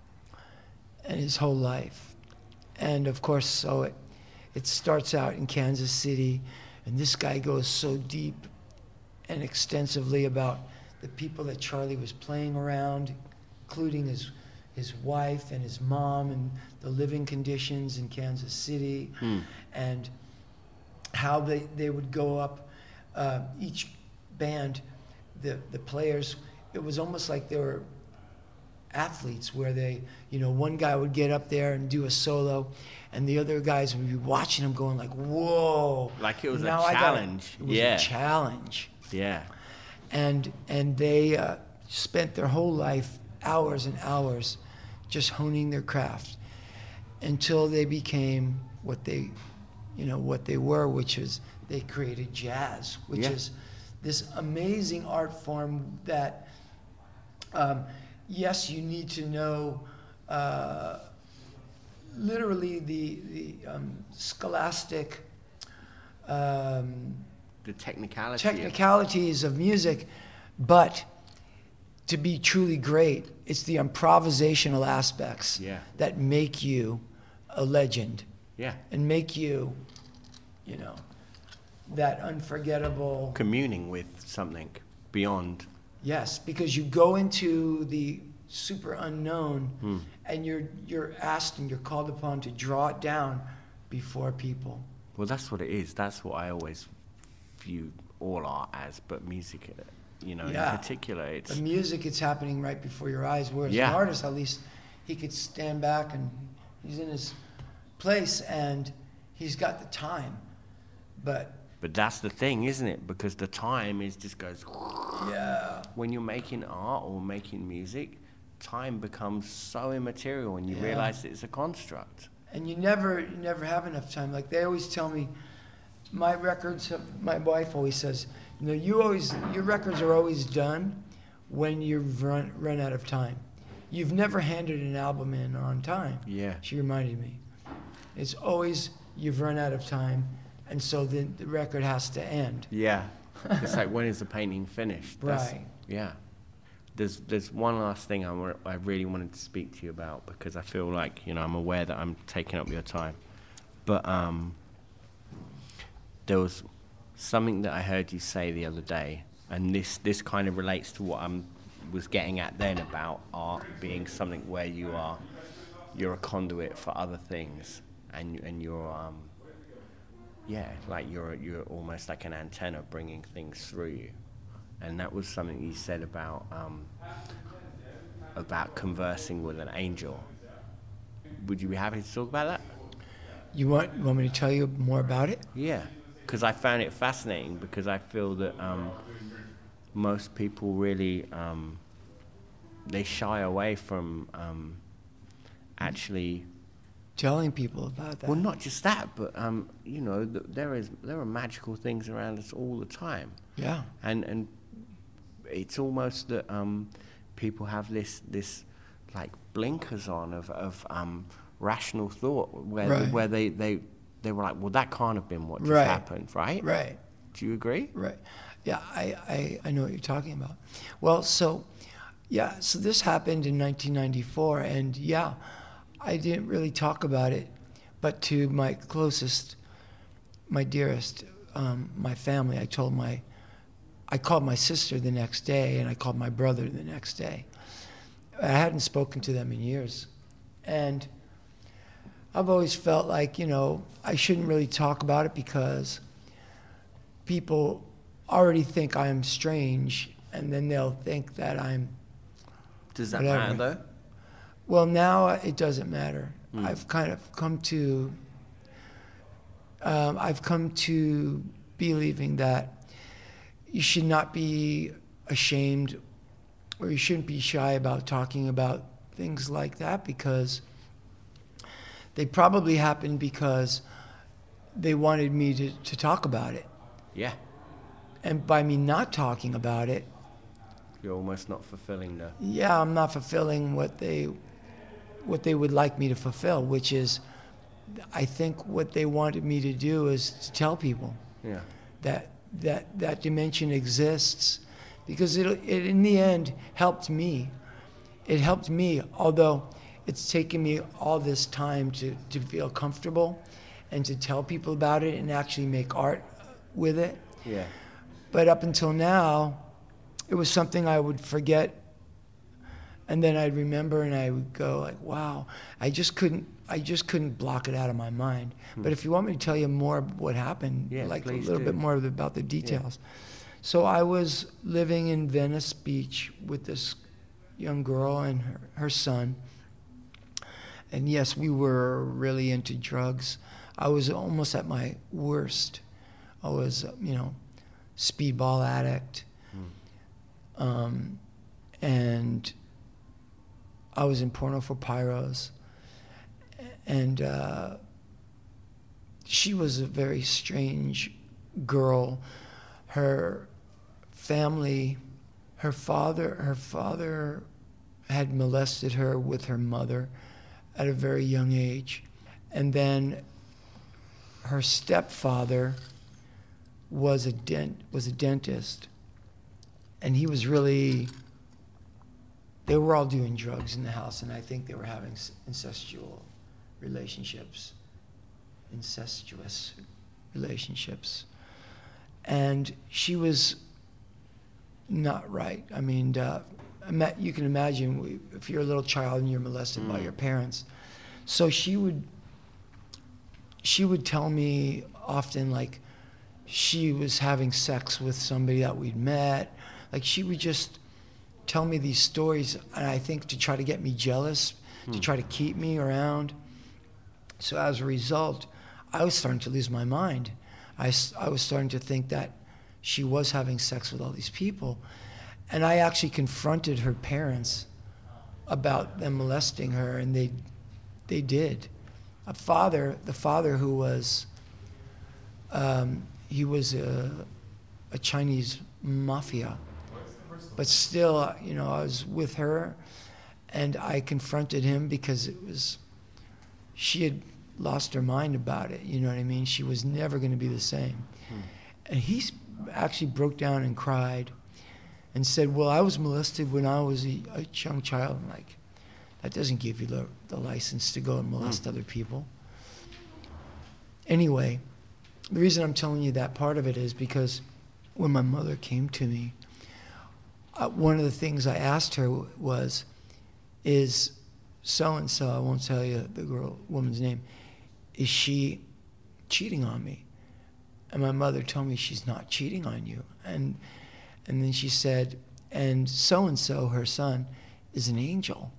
and his whole life, and of course, so it it starts out in Kansas City, and this guy goes so deep and extensively about the people that Charlie was playing around, including his his wife and his mom, and the living conditions in Kansas City, Hmm. and how they, they would go up, uh, each band, the, the players, it was almost like they were athletes where they, you know, one guy would get up there and do a solo, and the other guys would be watching him going like, whoa. Like it was a now I gotta- challenge. It was Yeah. a challenge. Yeah. And, and they uh, spent their whole life, hours and hours, just honing their craft until they became what they, you know, what they were, which was they created jazz, which Yeah. is this amazing art form that, um, yes, you need to know uh, literally the, the um, scholastic um, The technicality. of- technicalities of music, but to be truly great, it's the improvisational aspects Yeah. that make you a legend Yeah. and make you, you know, that unforgettable. Communing with something beyond. Yes, because you go into the super unknown, Hmm. and you're you're asked and you're called upon to draw it down before people. Well, that's what it is. That's what I always view all art as, but music, uh, you know, Yeah. in particular, it's. The music, it's happening right before your eyes. Whereas Yeah. an artist, at least, he could stand back and he's in his place and he's got the time. But But that's the thing, isn't it? Because the time is just goes. yeah, When you're making art or making music, time becomes so immaterial, and you Yeah. realize it's a construct. and you never you never have enough time. Like they always tell me, my records. Have, my wife always says, you know, you always your records are always done when you've run run out of time. You've never handed an album in on time. Yeah. She reminded me. It's always you've run out of time, and so then the record has to end. Yeah. It's like, when is the painting finished? That's- Right. Yeah. There's there's one last thing I, wa- I really wanted to speak to you about, because I feel like, you know, I'm aware that I'm taking up your time. But um, there was something that I heard you say the other day, and this, this kind of relates to what I was getting at then about art being something where you are, you're a conduit for other things, and and you're um, yeah, like you're you're almost like an antenna bringing things through you. And that was something you said about um, about conversing with an angel. Would you be happy to talk about that? You want you want me to tell you more about it? Yeah, because I found it fascinating, because I feel that um, most people really um, they shy away from um, actually telling people about that. Well, not just that, but um, you know, th- there is there are magical things around us all the time. Yeah. And and it's almost that um, people have this this like blinkers on of of um, rational thought, where right. they, where they, they they were like, well, that can't have been what just right. happened, right? Right. Do you agree? Right. Yeah, I, I, I know what you're talking about. Well, so, yeah, so this happened in nineteen ninety-four, and yeah, I didn't really talk about it, but to my closest, my dearest, um, my family, I told my, I called my sister the next day, and I called my brother the next day. I hadn't spoken to them in years. And I've always felt like, you know, I shouldn't really talk about it because people already think I'm strange, and then they'll think that I'm Does that whatever. matter, though? Well, now it doesn't matter. Mm. I've kind of come to, um, I've come to believing that you should not be ashamed, or you shouldn't be shy about talking about things like that, because they probably happened because they wanted me to, to talk about it. Yeah. And by me not talking about it, You're almost not fulfilling the... yeah, I'm not fulfilling what they what they would like me to fulfill, which is, I think what they wanted me to do is to tell people Yeah. that that that dimension exists, because it, it in the end helped me. It helped me, although it's taken me all this time to, to feel comfortable and to tell people about it and actually make art with it. Yeah. But up until now, it was something I would forget, and then I'd remember, and I would go like, "Wow!" I just couldn't. I just couldn't block it out of my mind. Hmm. But if you want me to tell you more of what happened, yeah, like a please little do. bit more about the details. Yeah. So I was living in Venice Beach with this young girl and her, her son. And yes, we were really into drugs. I was almost at my worst. I was, you know, speedball addict. Mm. Um, and I was in Porno for Pyros. And uh, she was a very strange girl. Her family, her father, her father had molested her with her mother at a very young age. And then her stepfather was a dent was a dentist, and he was really, they were all doing drugs in the house, and I think they were having incestual relationships, incestuous relationships. And she was not right. I mean, uh, you can imagine if you're a little child and you're molested mm. by your parents. So she would, she would tell me often, like, she was having sex with somebody that we'd met. Like, she would just tell me these stories, and I think to try to get me jealous, mm. to try to keep me around. So as a result, I was starting to lose my mind. I, I was starting to think that she was having sex with all these people. And I actually confronted her parents about them molesting her, and they they did. A father, the father who was, um, he was a, a Chinese mafia. But still, you know, I was with her, and I confronted him because it was, she had lost her mind about it, you know what I mean? She was never going to be the same. Hmm. And he actually broke down and cried and said, well, I was molested when I was a, a young child. I'm like, that doesn't give you the, the license to go and molest mm. other people. Anyway, the reason I'm telling you that part of it is because when my mother came to me, uh, one of the things I asked her was, is so-and-so, I won't tell you the girl, woman's name, is she cheating on me? And my mother told me, she's not cheating on you. And and then she said, and so-and-so, her son, is an angel.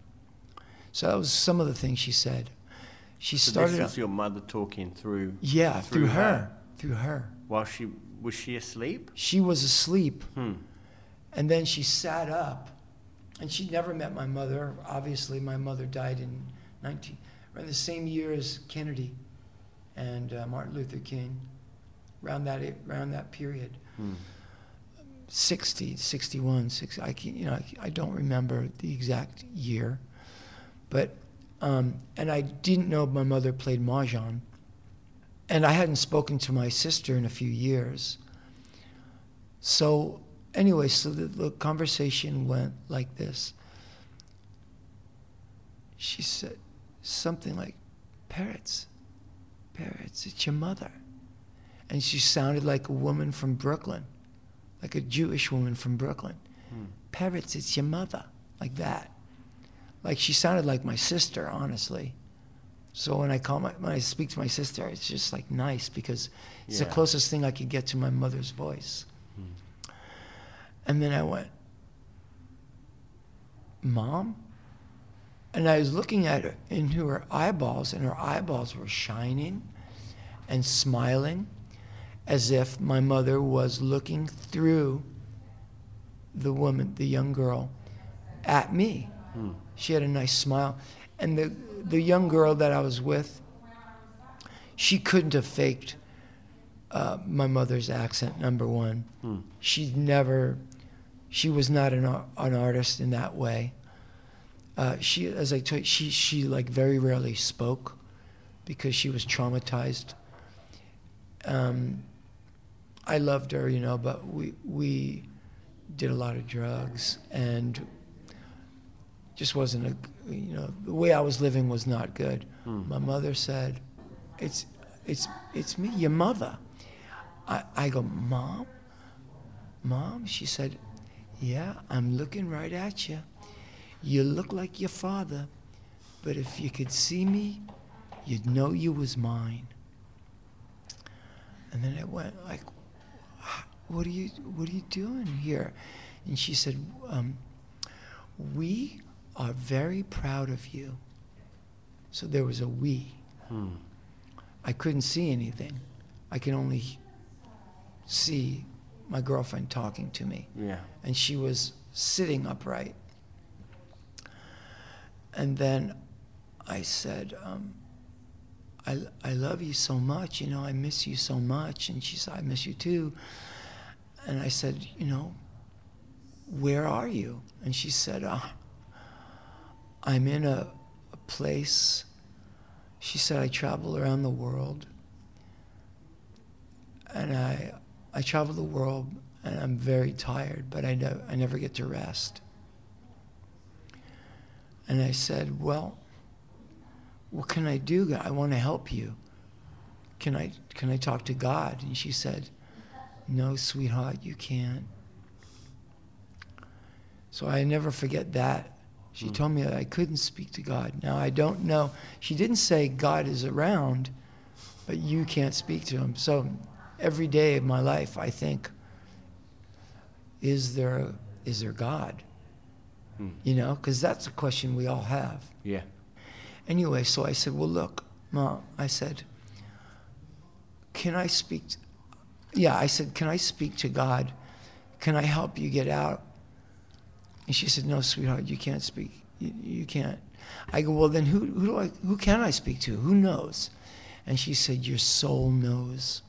So that was some of the things she said. She so started. This was your mother talking through. Yeah, through, through her. her. Through her. While she was she asleep? She was asleep. Hmm. And then she sat up, and she'd never met my mother. Obviously, my mother died in nineteen, around the same year as Kennedy and uh, Martin Luther King, around that around that period. Hmm. sixty, sixty-one, sixty, I can, you know, I, I don't remember the exact year, but um, and I didn't know my mother played mahjong, and I hadn't spoken to my sister in a few years. So anyway, so the, the conversation went like this. She said something like, "Parrots, Parrots, it's your mother," and she sounded like a woman from Brooklyn. Like a Jewish woman from Brooklyn. Hmm. "Parrots, it's your mother," like that. Like she sounded like my sister, honestly. So when I call my, when I speak to my sister, it's just like nice because it's yeah. the closest thing I could get to my mother's voice. Hmm. And then I went, "Mom?" And I was looking at her into her eyeballs, and her eyeballs were shining and smiling, as if my mother was looking through the woman, the young girl, at me. Hmm. She had a nice smile. And the, the young girl that I was with, she couldn't have faked uh, my mother's accent, number one. Hmm. She'd never, she was not an, an artist in that way. Uh, she, as I told you, she, she like very rarely spoke because she was traumatized. Um, I loved her, you know, but we we did a lot of drugs and just wasn't a, you know, the way I was living was not good. Hmm. My mother said, "It's it's it's me, your mother." I, I go, "Mom, Mom?" She said, "Yeah, I'm looking right at you. You look like your father, but if you could see me, you'd know you was mine." And then I went like, What are you what are you doing here? And she said, um, "We are very proud of you." So there was a we. Hmm. I couldn't see anything. I could only see my girlfriend talking to me. Yeah. And she was sitting upright. And then I said, um, I, I love you so much, you know, I miss you so much. And she said, "I miss you too." And I said, "You know, where are you?" And she said, uh, "I'm in a, a place." She said, "I travel around the world. And I I travel the world and I'm very tired, but I, ne- I never get to rest." And I said, "Well, what can I do? I want to help you. Can I can I talk to God?" And she said, "No, sweetheart, you can't." So I never forget that. She mm. told me that I couldn't speak to God. Now, I don't know. She didn't say God is around, but you can't speak to him. So every day of my life, I think, is there is there God? Mm. You know, because that's a question we all have. Yeah. Anyway, so I said, "Well, look, Mom," I said, "can I speak to, yeah, I said, can I speak to God? Can I help you get out?" And she said, "No, sweetheart, you can't speak. You, you can't." I go, "Well, then who, who do I, who can I speak to? Who knows?" And she said, "Your soul knows."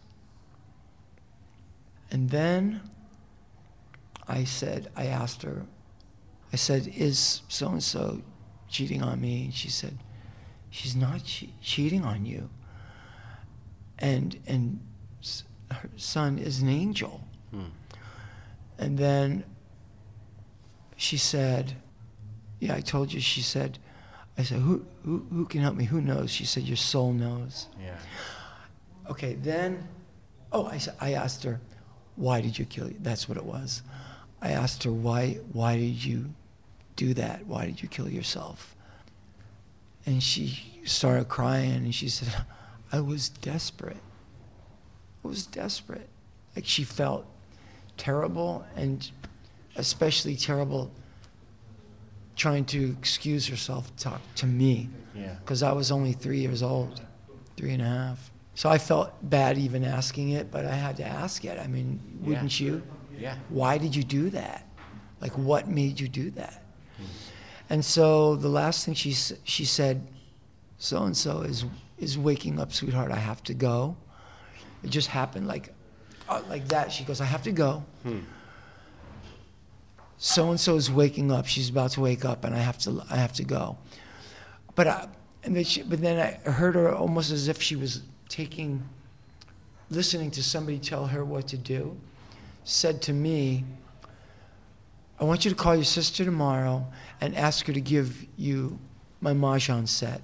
And then I said, I asked her, I said, "Is so-and-so cheating on me?" And she said, "She's not che- cheating on you. And, and her son is an angel." Hmm. And then she said, "Yeah, I told you." She said, I said, who, who, who can help me? Who knows? She said, "Your soul knows." Yeah. Okay, then, oh, I, I asked her, "Why did you kill you?" That's what it was. I asked her, why, why did you do that? Why did you kill yourself? And she started crying, and she said, "I was desperate. I was desperate." Like she felt terrible, and especially terrible trying to excuse herself to talk to me. Yeah. Because I was only three years old, three and a half. So I felt bad even asking it, but I had to ask it. I mean, wouldn't yeah. you? Yeah. Why did you do that? Like, what made you do that? And so the last thing she s- she said, so and so is is waking up, sweetheart. I have to go. It just happened like uh, like that. She goes, I have to go. Hmm. So and so is waking up. She's about to wake up, and I have to I have to go. But I, and then she, but then I heard her almost as if she was taking, listening to somebody tell her what to do. Said to me, I want you to call your sister tomorrow and ask her to give you my Mahjong set.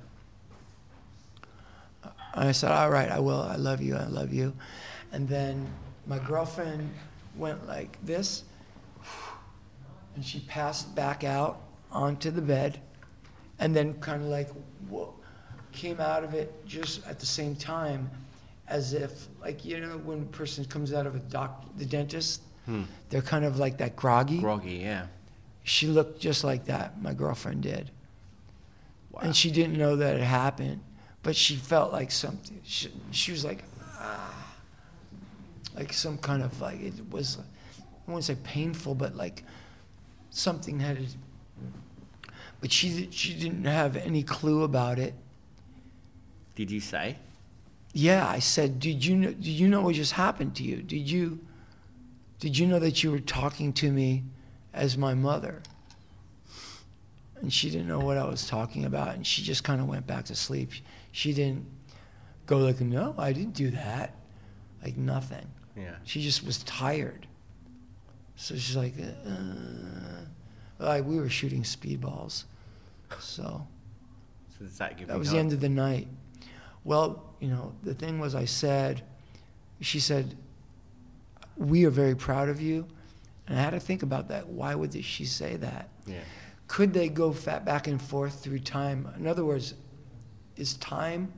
And I said, all right, I will. I love you. I love you. And then my girlfriend went like this, and she passed back out onto the bed, and then kind of like whoa, came out of it just at the same time, as if, like, you know, when a person comes out of a doc, the dentist, Hmm. they're kind of like that groggy. Groggy, yeah. She looked just like that, my girlfriend did. Wow. And she didn't know that it happened, but she felt like something. She, she was like, ah, like some kind of like, it was, I wouldn't say painful, but like something had, but she she didn't have any clue about it. Did you say? Yeah, I said, did you know, did you know what just happened to you? Did you, did you know that you were talking to me as my mother? And she didn't know what I was talking about, and she just kind of went back to sleep. She didn't go like, no, I didn't do that. Like nothing. Yeah. She just was tired. So she's like, uh, like we were shooting speedballs. So, So does that give that you was hope? the end of the night. Well, you know, the thing was I said, she said, we are very proud of you. And I had to think about that. Why would she say that? Yeah. Could they go fat back and forth through time? In other words, is time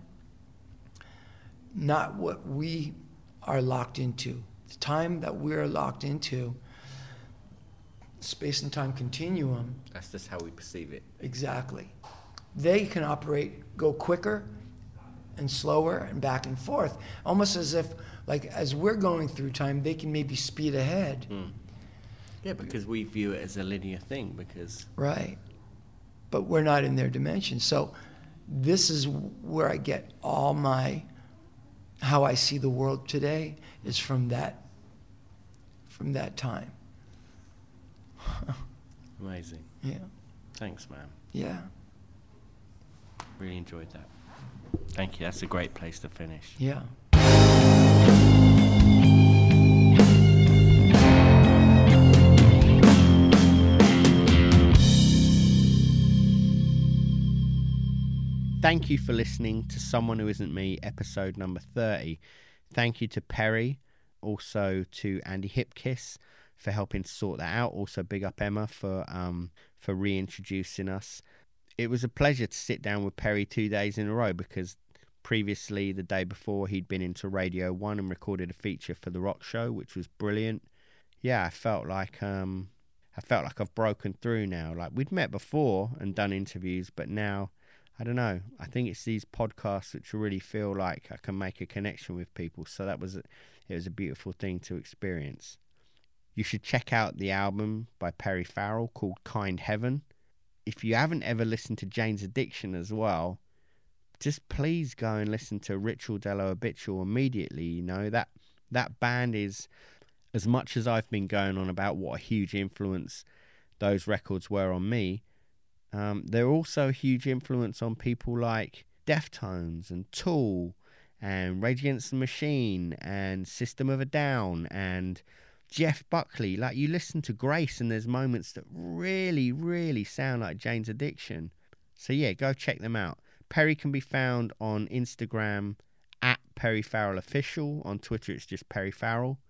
not what we are locked into? The time that we're locked into, space and time continuum. That's just how we perceive it. Exactly. They can operate, go quicker and slower and back and forth, almost as if, like, as we're going through time, they can maybe speed ahead. Mm. Yeah, because we view it as a linear thing, because... Right. But we're not in their dimension. So this is where I get all my, how I see the world today is from that, from that time. Amazing. Yeah. Thanks, man. Yeah. Really enjoyed that. Thank you. That's a great place to finish. Yeah. Thank you for listening to Someone Who Isn't Me, episode number thirty. Thank you to Perry, also to Andy Hipkiss for helping sort that out. Also big up Emma for um for reintroducing us. It was a pleasure to sit down with Perry two days in a row, because previously, the day before, he'd been into Radio One and recorded a feature for The Rock Show, which was brilliant. Yeah, I felt like um I felt like I've broken through now. Like, we'd met before and done interviews, but now, I don't know. I think it's these podcasts which really feel like I can make a connection with people. So that was, a, it was a beautiful thing to experience. You should check out the album by Perry Farrell called Kind Heaven. If you haven't ever listened to Jane's Addiction as well, just please go and listen to Ritual Dello Habitual immediately. You know, that that band is, as much as I've been going on about what a huge influence those records were on me, Um, they're also a huge influence on people like Deftones and Tool and Rage Against the Machine and System of a Down and Jeff Buckley. Like, you listen to Grace and there's moments that really, really sound like Jane's Addiction. So yeah, go check them out. Perry can be found on Instagram at Perry Farrell Official. On Twitter, it's just Perry Farrell.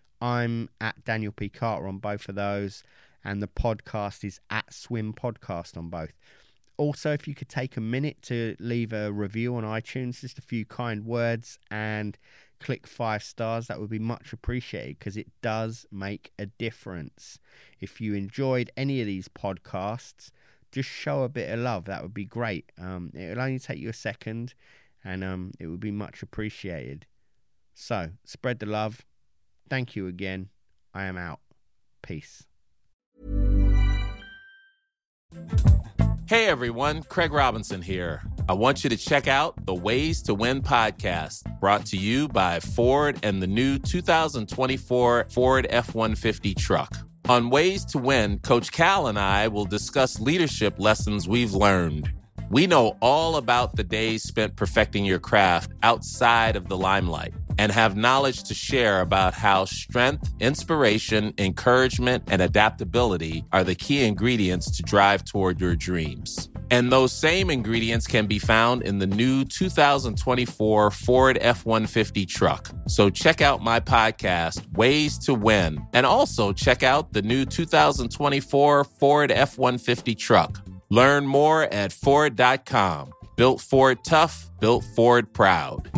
I'm at Daniel P. Carter on both of those. And the podcast is at Swim Podcast on both. Also, if you could take a minute to leave a review on iTunes, just a few kind words, and click five stars, that would be much appreciated, because it does make a difference. If you enjoyed any of these podcasts, just show a bit of love. That would be great. Um, it will only take you a second, and um, it would be much appreciated. So, spread the love. Thank you again. I am out. Peace. Hey everyone, Craig Robinson here. I want you to check out the Ways to Win podcast, brought to you by Ford and the new two thousand twenty-four Ford F one fifty truck. On Ways to Win, Coach Cal and I will discuss leadership lessons we've learned. We know all about the days spent perfecting your craft outside of the limelight and have knowledge to share about how strength, inspiration, encouragement, and adaptability are the key ingredients to drive toward your dreams. And those same ingredients can be found in the new two thousand twenty-four Ford F one fifty truck. So check out my podcast, Ways to Win, and also check out the new two thousand twenty-four Ford F one fifty truck. Learn more at Ford dot com. Built Ford tough, built Ford proud.